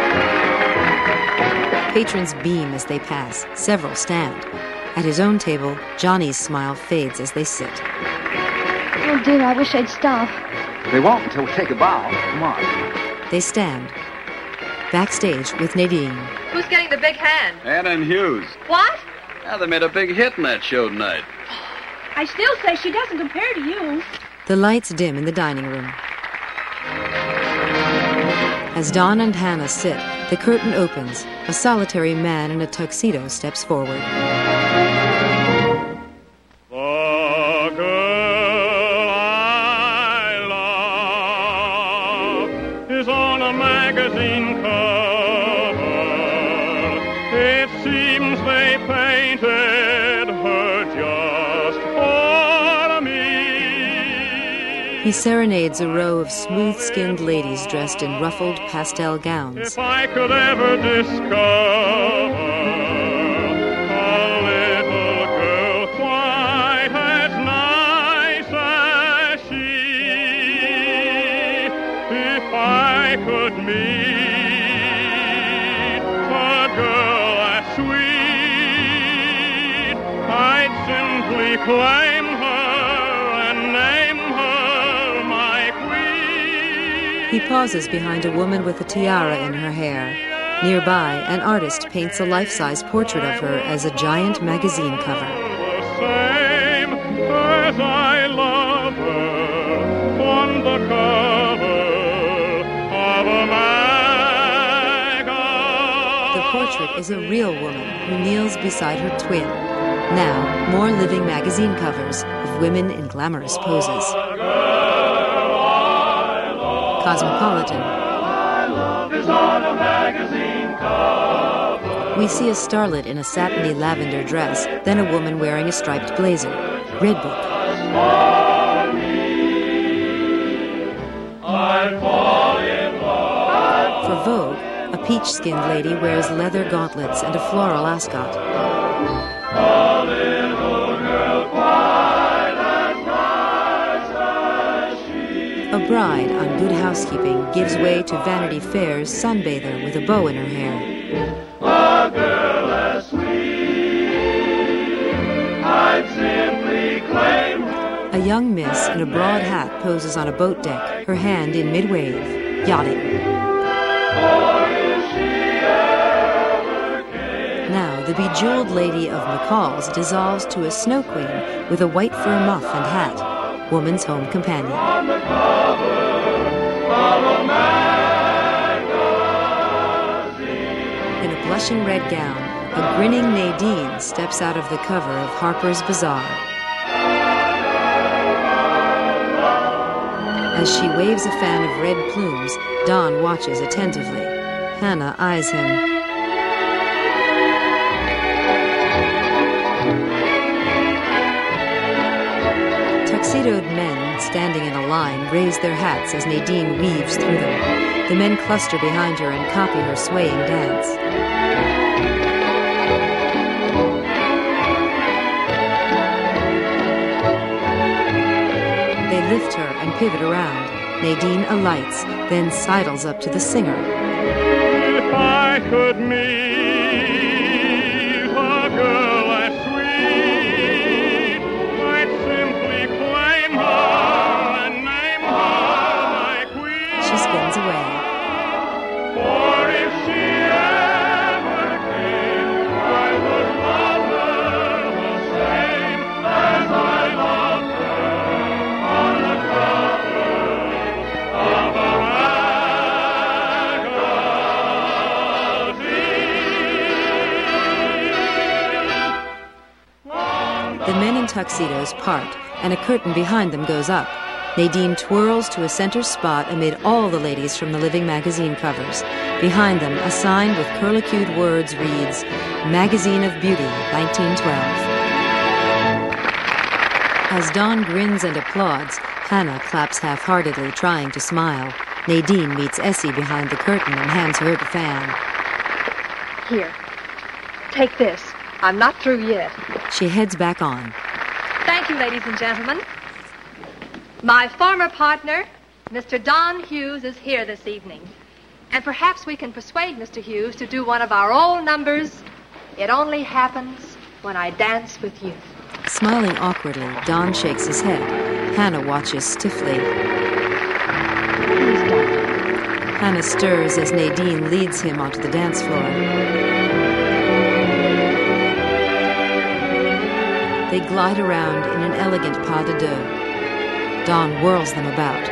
Patrons beam as they pass. Several stand. At his own table, Johnny's smile fades as they sit. Oh, dear, I wish they'd stop. They won't until we take a bow. Come on. They stand. Backstage with Nadine. Who's getting the big hand? Anna and Hughes. What? Yeah, they made a big hit in that show tonight. I still say she doesn't compare to you. The lights dim in the dining room. As Don and Hannah sit, the curtain opens. A solitary man in a tuxedo steps forward. The girl I love is on a magazine cover. It seems they painted her just for me. He serenades a row of smooth-skinned ladies dressed in ruffled pastel gowns. If I could ever discover a little girl quite as nice as she, if I could meet a girl as sweet, I'd simply claim her and name her my queen. He pauses behind a woman with a tiara in her hair. Nearby, an artist paints a life-size portrait of her as a giant magazine cover. Same as I love her on the cover of a magazine. The portrait is a real woman who kneels beside her twin. Now, more living magazine covers of women in glamorous poses. Cosmopolitan. Is on a magazine cover. We see a starlet in a satiny lavender dress, then a woman wearing a striped blazer. Red Book. I fall in love. For Vogue, a peach-skinned lady wears leather gauntlets and a floral ascot. A little girl quite as nice as she. A bride on Good Housekeeping gives way to Vanity Fair's sunbather with a bow in her hair. A girl as sweet, I'd simply claim her. A young miss in a broad hat poses on a boat deck, her hand in mid-wave, yachting. Now, the bejeweled lady of McCall's dissolves to a snow queen with a white fur muff and hat, woman's home companion. On the cover of a magazine. In a blushing red gown, a grinning Nadine steps out of the cover of Harper's Bazaar. As she waves a fan of red plumes, Don watches attentively. Hannah eyes him. Tuxedoed men standing in a line raise their hats as Nadine weaves through them. The men cluster behind her and copy her swaying dance. They lift her and pivot around. Nadine alights, then sidles up to the singer. If I could meet a girl as sweet, I'd simply claim her and name her my queen. She spins away. For if she ever came, I would love her the same as I love her on the cover of a The men in tuxedos part, and a curtain behind them goes up. Nadine twirls to a center spot amid all the ladies from the Living magazine covers. Behind them, a sign with curlicued words reads, Magazine of Beauty, nineteen twelve. As Don grins and applauds, Hannah claps half-heartedly, trying to smile. Nadine meets Essie behind the curtain and hands her the fan. Here, take this. I'm not through yet. She heads back on. Thank you, ladies and gentlemen. My former partner, Mister Don Hughes, is here this evening. And perhaps we can persuade Mister Hughes to do one of our old numbers, It Only Happens When I Dance With You. Smiling awkwardly, Don shakes his head. Hannah watches stiffly. Please don't. Hannah stirs as Nadine leads him onto the dance floor. They glide around in an elegant pas de deux. Don whirls them about.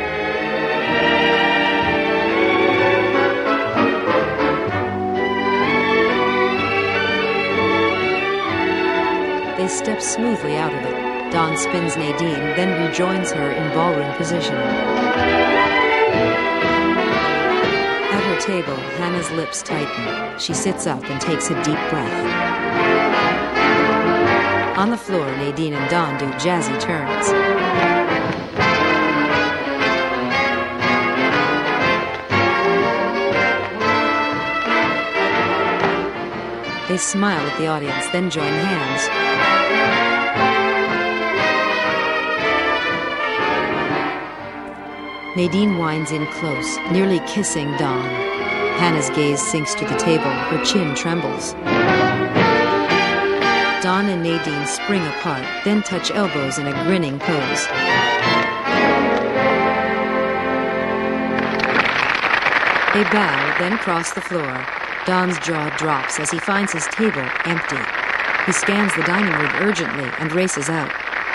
They step smoothly out of it. Don spins Nadine, then rejoins her in ballroom position. At her table, Hannah's lips tighten. She sits up and takes a deep breath. On the floor, Nadine and Don do jazzy turns. They smile at the audience, then join hands. Nadine winds in close, nearly kissing Don. Hannah's gaze sinks to the table. Her chin trembles. Don and Nadine spring apart, then touch elbows in a grinning pose. They bow, then cross the floor. Don's jaw drops as he finds his table empty. He scans the dining room urgently and races out.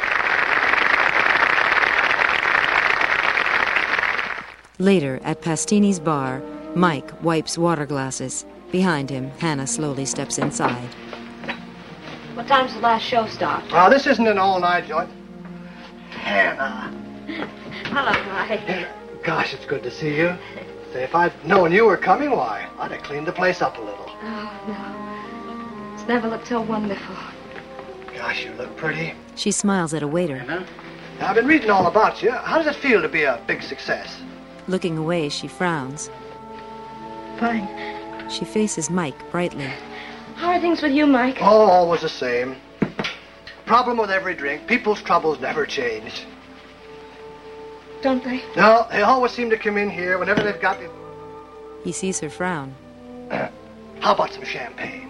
Later, at Pastini's bar, Mike wipes water glasses. Behind him, Hannah slowly steps inside. What time's the last show start? Ah, this isn't an all-night joint. Hannah. Hello, Mike. Gosh, it's good to see you. Say, if I'd known you were coming, why, I'd have cleaned the place up a little. Oh, no. It's never looked so wonderful. Gosh, you look pretty. She smiles at a waiter. Now, I've been reading all about you. How does it feel to be a big success? Looking away, she frowns. Fine. She faces Mike brightly. How are things with you, Mike? Oh, always the same. Problem with every drink. People's troubles never change. Don't they? No, they always seem to come in here whenever they've got... He sees her frown. How about some champagne?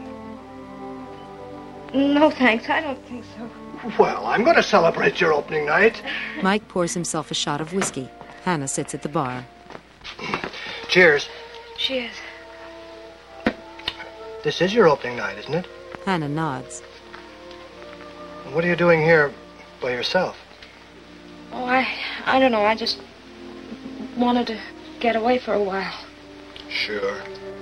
No, thanks. I don't think so. Well, I'm going to celebrate your opening night. Mike pours himself a shot of whiskey. Hannah sits at the bar. Cheers. Cheers. This is your opening night, isn't it? Hannah nods. What are you doing here by yourself? Oh, I, I don't know. I just wanted to get away for a while. Sure.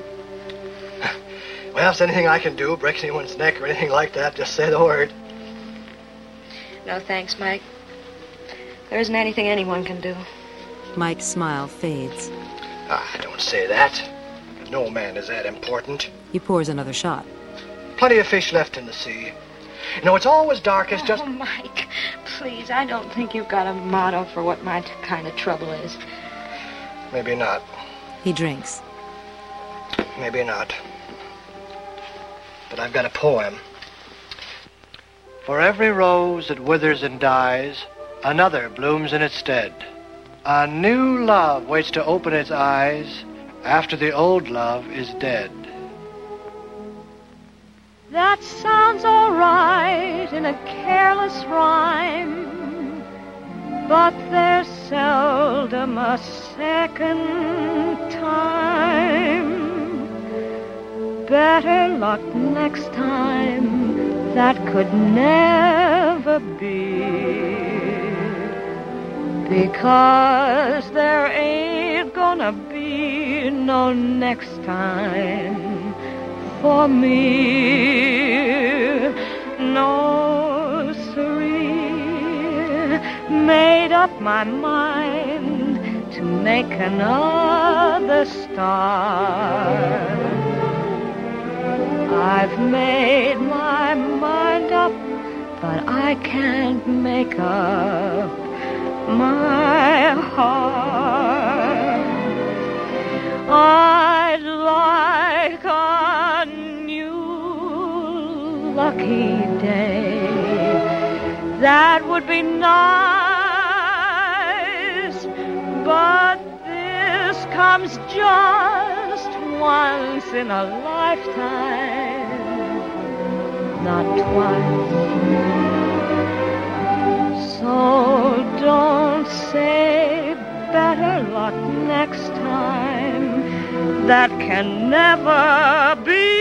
Well, if there's anything I can do, break anyone's neck or anything like that, just say the word. No, thanks, Mike. There isn't anything anyone can do. Mike's smile fades. Ah, don't say that. No man is that important. He pours another shot. Plenty of fish left in the sea. You know, it's always darkest just... Oh, Mike, please, I don't think you've got a motto for what my t- kind of trouble is. Maybe not. He drinks. Maybe not. But I've got a poem. For every rose that withers and dies, another blooms in its stead. A new love waits to open its eyes after the old love is dead. That sounds all right in a careless rhyme, but there's seldom a second time. Better luck next time, that could never be, because there ain't gonna be no next time for me. No, siree, made up my mind to make another start. I've made my mind up, but I can't make up my heart. I'd like a new lucky day. That would be nice, but this comes just once in a lifetime, not twice. So don't say better luck next time. That can never be,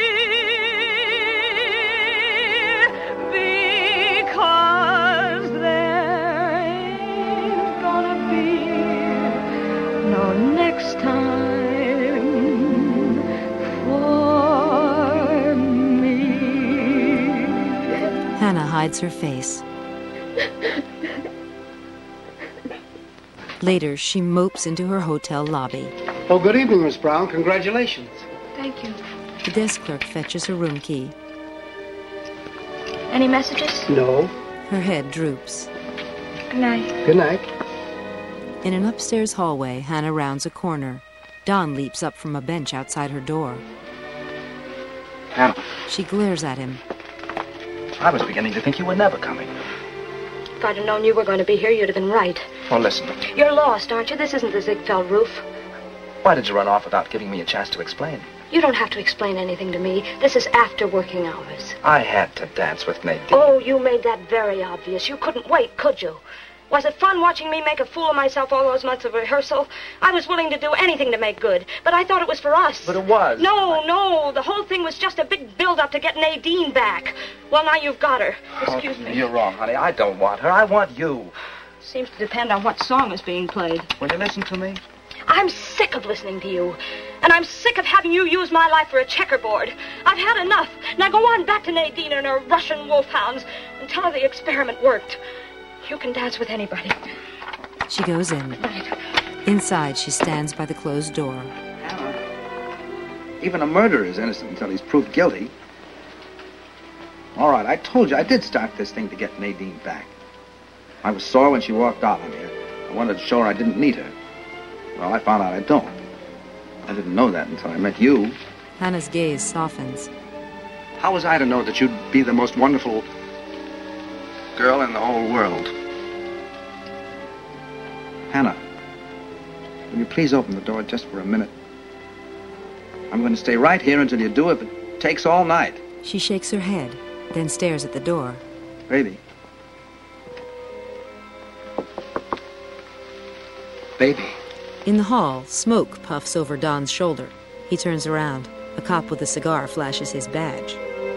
because there ain't gonna be no next time for me. Hannah hides her face. Later, she mopes into her hotel lobby. Oh, good evening, Miss Brown. Congratulations. Thank you. The desk clerk fetches her room key. Any messages? No. Her head droops. Good night. Good night. In an upstairs hallway, Hannah rounds a corner. Don leaps up from a bench outside her door. Hannah, She glares at him. I was beginning to think you were never coming. If I'd have known you were going to be here, you'd have been right. Oh, listen. You're lost, aren't you? This isn't the Ziegfeld roof. Why did you run off without giving me a chance to explain? You don't have to explain anything to me. This is after working hours. I had to dance with Nadine. Oh, you made that very obvious. You couldn't wait, could you? Was it fun watching me make a fool of myself all those months of rehearsal? I was willing to do anything to make good, but I thought it was for us. But it was. No, no, the whole thing was just a big build-up to get Nadine back. Well, now you've got her. Excuse oh, me. You're wrong, honey. I don't want her. I want you. Seems to depend on what song is being played. Will you listen to me? I'm sick of listening to you. And I'm sick of having you use my life for a checkerboard. I've had enough. Now go on back to Nadine and her Russian wolfhounds and tell her the experiment worked. You can dance with anybody. She goes in. Inside, she stands by the closed door. Hannah, even a murderer is innocent until he's proved guilty. All right, I told you I did start this thing to get Nadine back. I was sore when she walked out on me. I wanted to show her I didn't need her. Well, I found out I don't. I didn't know that until I met you. Hannah's gaze softens. How was I to know that you'd be the most wonderful girl in the whole world? Hannah, will you please open the door just for a minute? I'm going to stay right here until you do it, if it takes all night. She shakes her head, then stares at the door. Baby. Baby. In the hall, smoke puffs over Don's shoulder. He turns around. A cop with a cigar flashes his badge.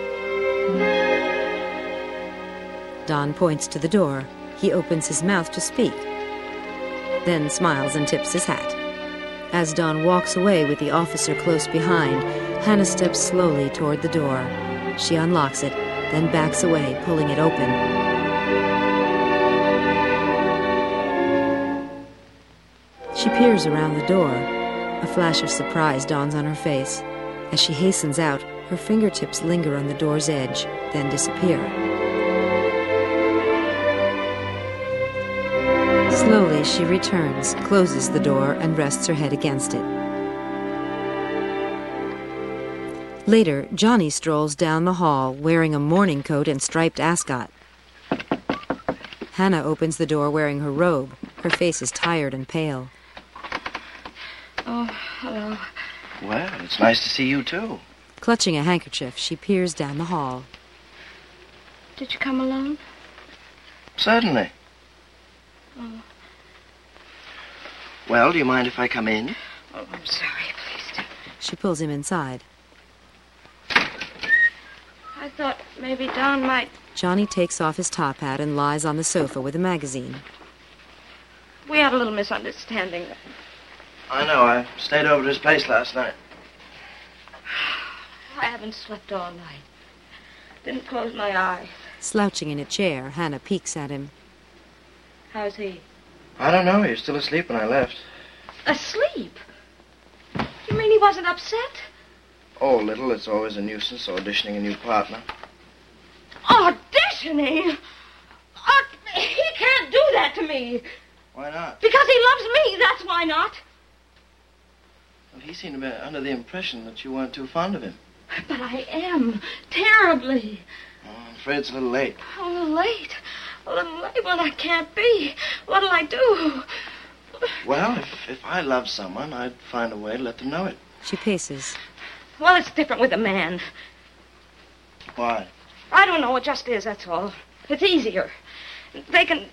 Don points to the door. He opens his mouth to speak, then smiles and tips his hat. As Don walks away with the officer close behind, Hannah steps slowly toward the door. She unlocks it, then backs away, pulling it open. She peers around the door. A flash of surprise dawns on her face. As she hastens out, her fingertips linger on the door's edge, then disappear. Slowly, she returns, closes the door, and rests her head against it. Later, Johnny strolls down the hall, wearing a morning coat and striped ascot. Hannah opens the door wearing her robe. Her face is tired and pale. Oh, hello. Well, it's nice to see you, too. Clutching a handkerchief, she peers down the hall. Did you come alone? Certainly. Oh. Well, do you mind if I come in? Oh, I'm sorry. Please do. She pulls him inside. I thought maybe Don might... Johnny takes off his top hat and lies on the sofa with a magazine. We had a little misunderstanding. I know. I stayed over at his place last night. I haven't slept all night. Didn't close my eyes. Slouching in a chair, Hannah peeks at him. How's he? I don't know. He was still asleep when I left. Asleep? You mean he wasn't upset? Oh, little. It's always a nuisance auditioning a new partner. Auditioning? Oh, he can't do that to me. Why not? Because he loves me, that's why not. Well, he seemed to be under the impression that you weren't too fond of him. But I am. Terribly. Oh, I'm afraid it's a little late. A little late. A little late when I can't be. What'll I do? Well, if, if I loved someone, I'd find a way to let them know it. She paces. Well, it's different with a man. Why? I don't know. It just is, that's all. It's easier. They can...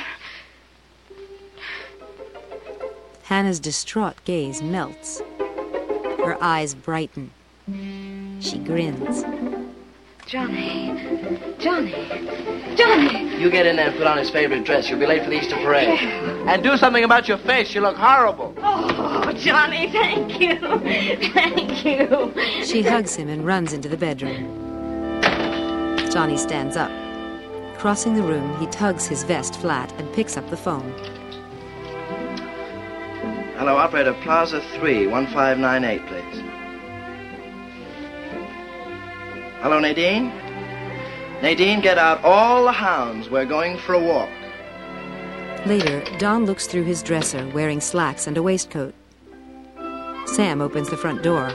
Hannah's distraught gaze melts. Her eyes brighten. She grins. Johnny. Johnny. Johnny. You get in there and put on his favorite dress. You'll be late for the Easter parade. And do something about your face. You look horrible. Oh, Johnny, thank you. Thank you. She hugs him and runs into the bedroom. Johnny stands up. Crossing the room, he tugs his vest flat and picks up the phone. Hello, operator. Plaza three, one five nine eight, please. Hello, Nadine? Nadine, get out all the hounds. We're going for a walk. Later, Don looks through his dresser, wearing slacks and a waistcoat. Sam opens the front door.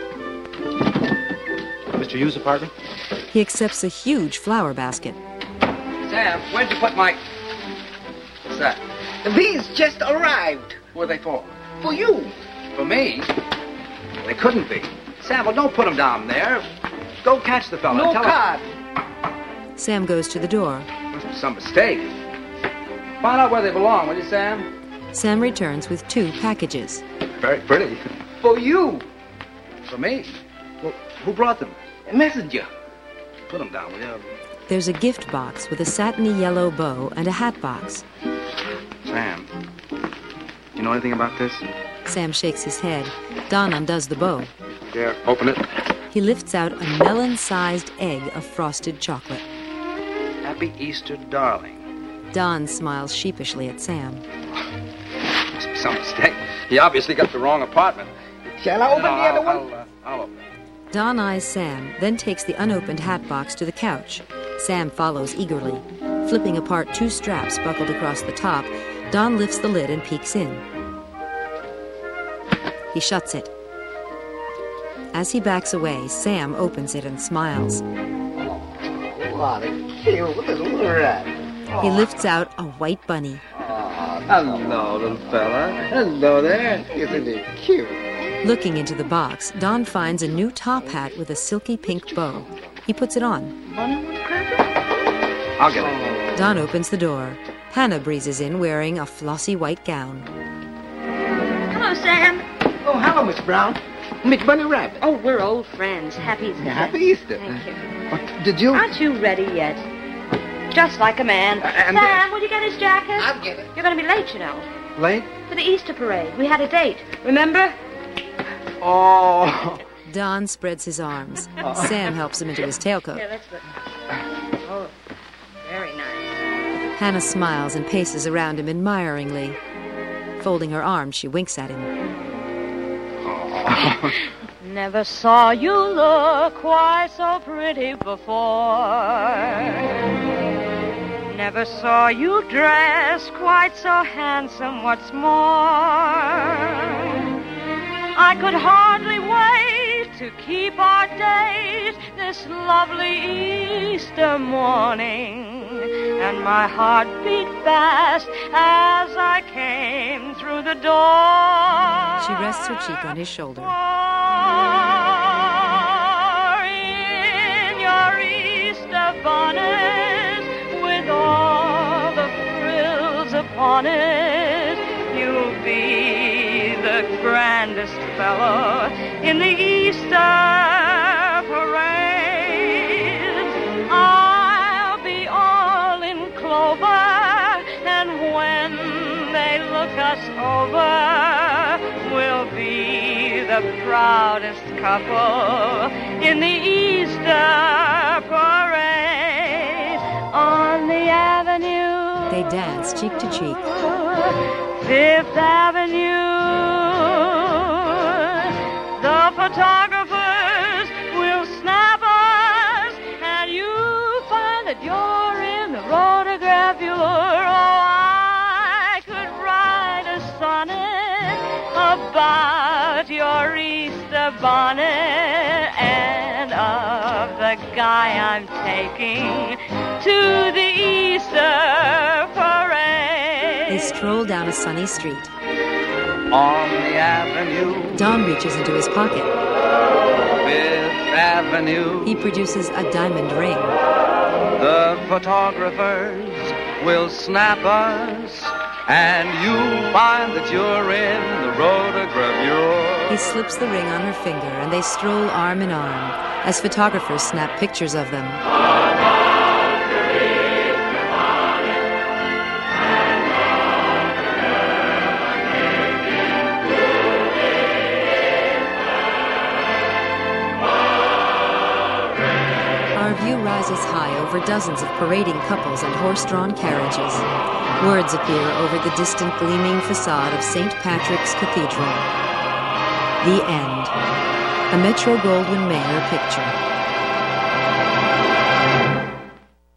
Mister Hughes' apartment? He accepts a huge flower basket. Sam, where'd you put my... What's that? These just arrived. Who are they for? For you. For me? They couldn't be. Sam, well, don't put them down there. Go catch the fella. No Tell card. Him. Sam goes to the door. Must be some mistake. Find out where they belong, will you, Sam? Sam returns with two packages. Very pretty. For you. For me? Well, who brought them? A messenger. Put them down, will you? There's a gift box with a satiny yellow bow and a hat box. Sam, you know anything about this? Sam shakes his head. Don undoes the bow. Here, open it. He lifts out a melon-sized egg of frosted chocolate. Happy Easter, darling. Don smiles sheepishly at Sam. Must be some mistake. He obviously got the wrong apartment. Shall I open no, the I'll, other one? I'll, uh, I'll open it. Don eyes Sam, then takes the unopened hat box to the couch. Sam follows eagerly. Flipping apart two straps buckled across the top, Don lifts the lid and peeks in. He shuts it. As he backs away, Sam opens it and smiles. What a cute little rat. He lifts out a white bunny. Hello, little fella. Hello there. Isn't it cute? Looking into the box, Don finds a new top hat with a silky pink bow. He puts it on. I'll get it. Don opens the door. Hannah breezes in wearing a flossy white gown. Hello, Sam. Oh, hello, Miss Brown. Miss Bunny Rabbit. Oh, we're old friends. Happy Easter. Happy Easter. Thank you. Oh, did you? Aren't you ready yet? Just like a man. Uh, and Sam, will you get his jacket? I'll get it. You're going to be late, you know. Late? For the Easter parade. We had a date. Remember? Oh. Don spreads his arms. Sam helps him into his tailcoat. Here, let's look. Oh, very nice. Hannah smiles and paces around him admiringly. Folding her arms, she winks at him. Never saw you look quite so pretty before. Never saw you dress quite so handsome. What's more, I could hardly wait to keep our date this lovely Easter morning. And my heart beat fast as I came through the door. She rests her cheek on his shoulder. In your Easter bonnet, with all the frills upon it, you'll be the grandest fellow in the Easter parade. I'll be all in clover, and when they look us over, we'll be the proudest couple in the Easter parade. On the avenue, they dance cheek to cheek. Fifth Avenue, the photographers will snap us, and you'll find that you're in the photograph you're. Oh, I could write a sonnet about your Easter bonnet and of the guy I'm taking to the Easter parade. They stroll down a sunny street. On the avenue, Don reaches into his pocket. Fifth Avenue, He produces a diamond ring. the photographers will snap us, and you'll find that you're in the rotogravure. He slips the ring on her finger, and they stroll arm in arm as photographers snap pictures of them. Our view rises high over dozens of parading couples and horse-drawn carriages. Words appear over the distant gleaming facade of Saint Patrick's Cathedral. The End. A Metro-Goldwyn-Mayer picture.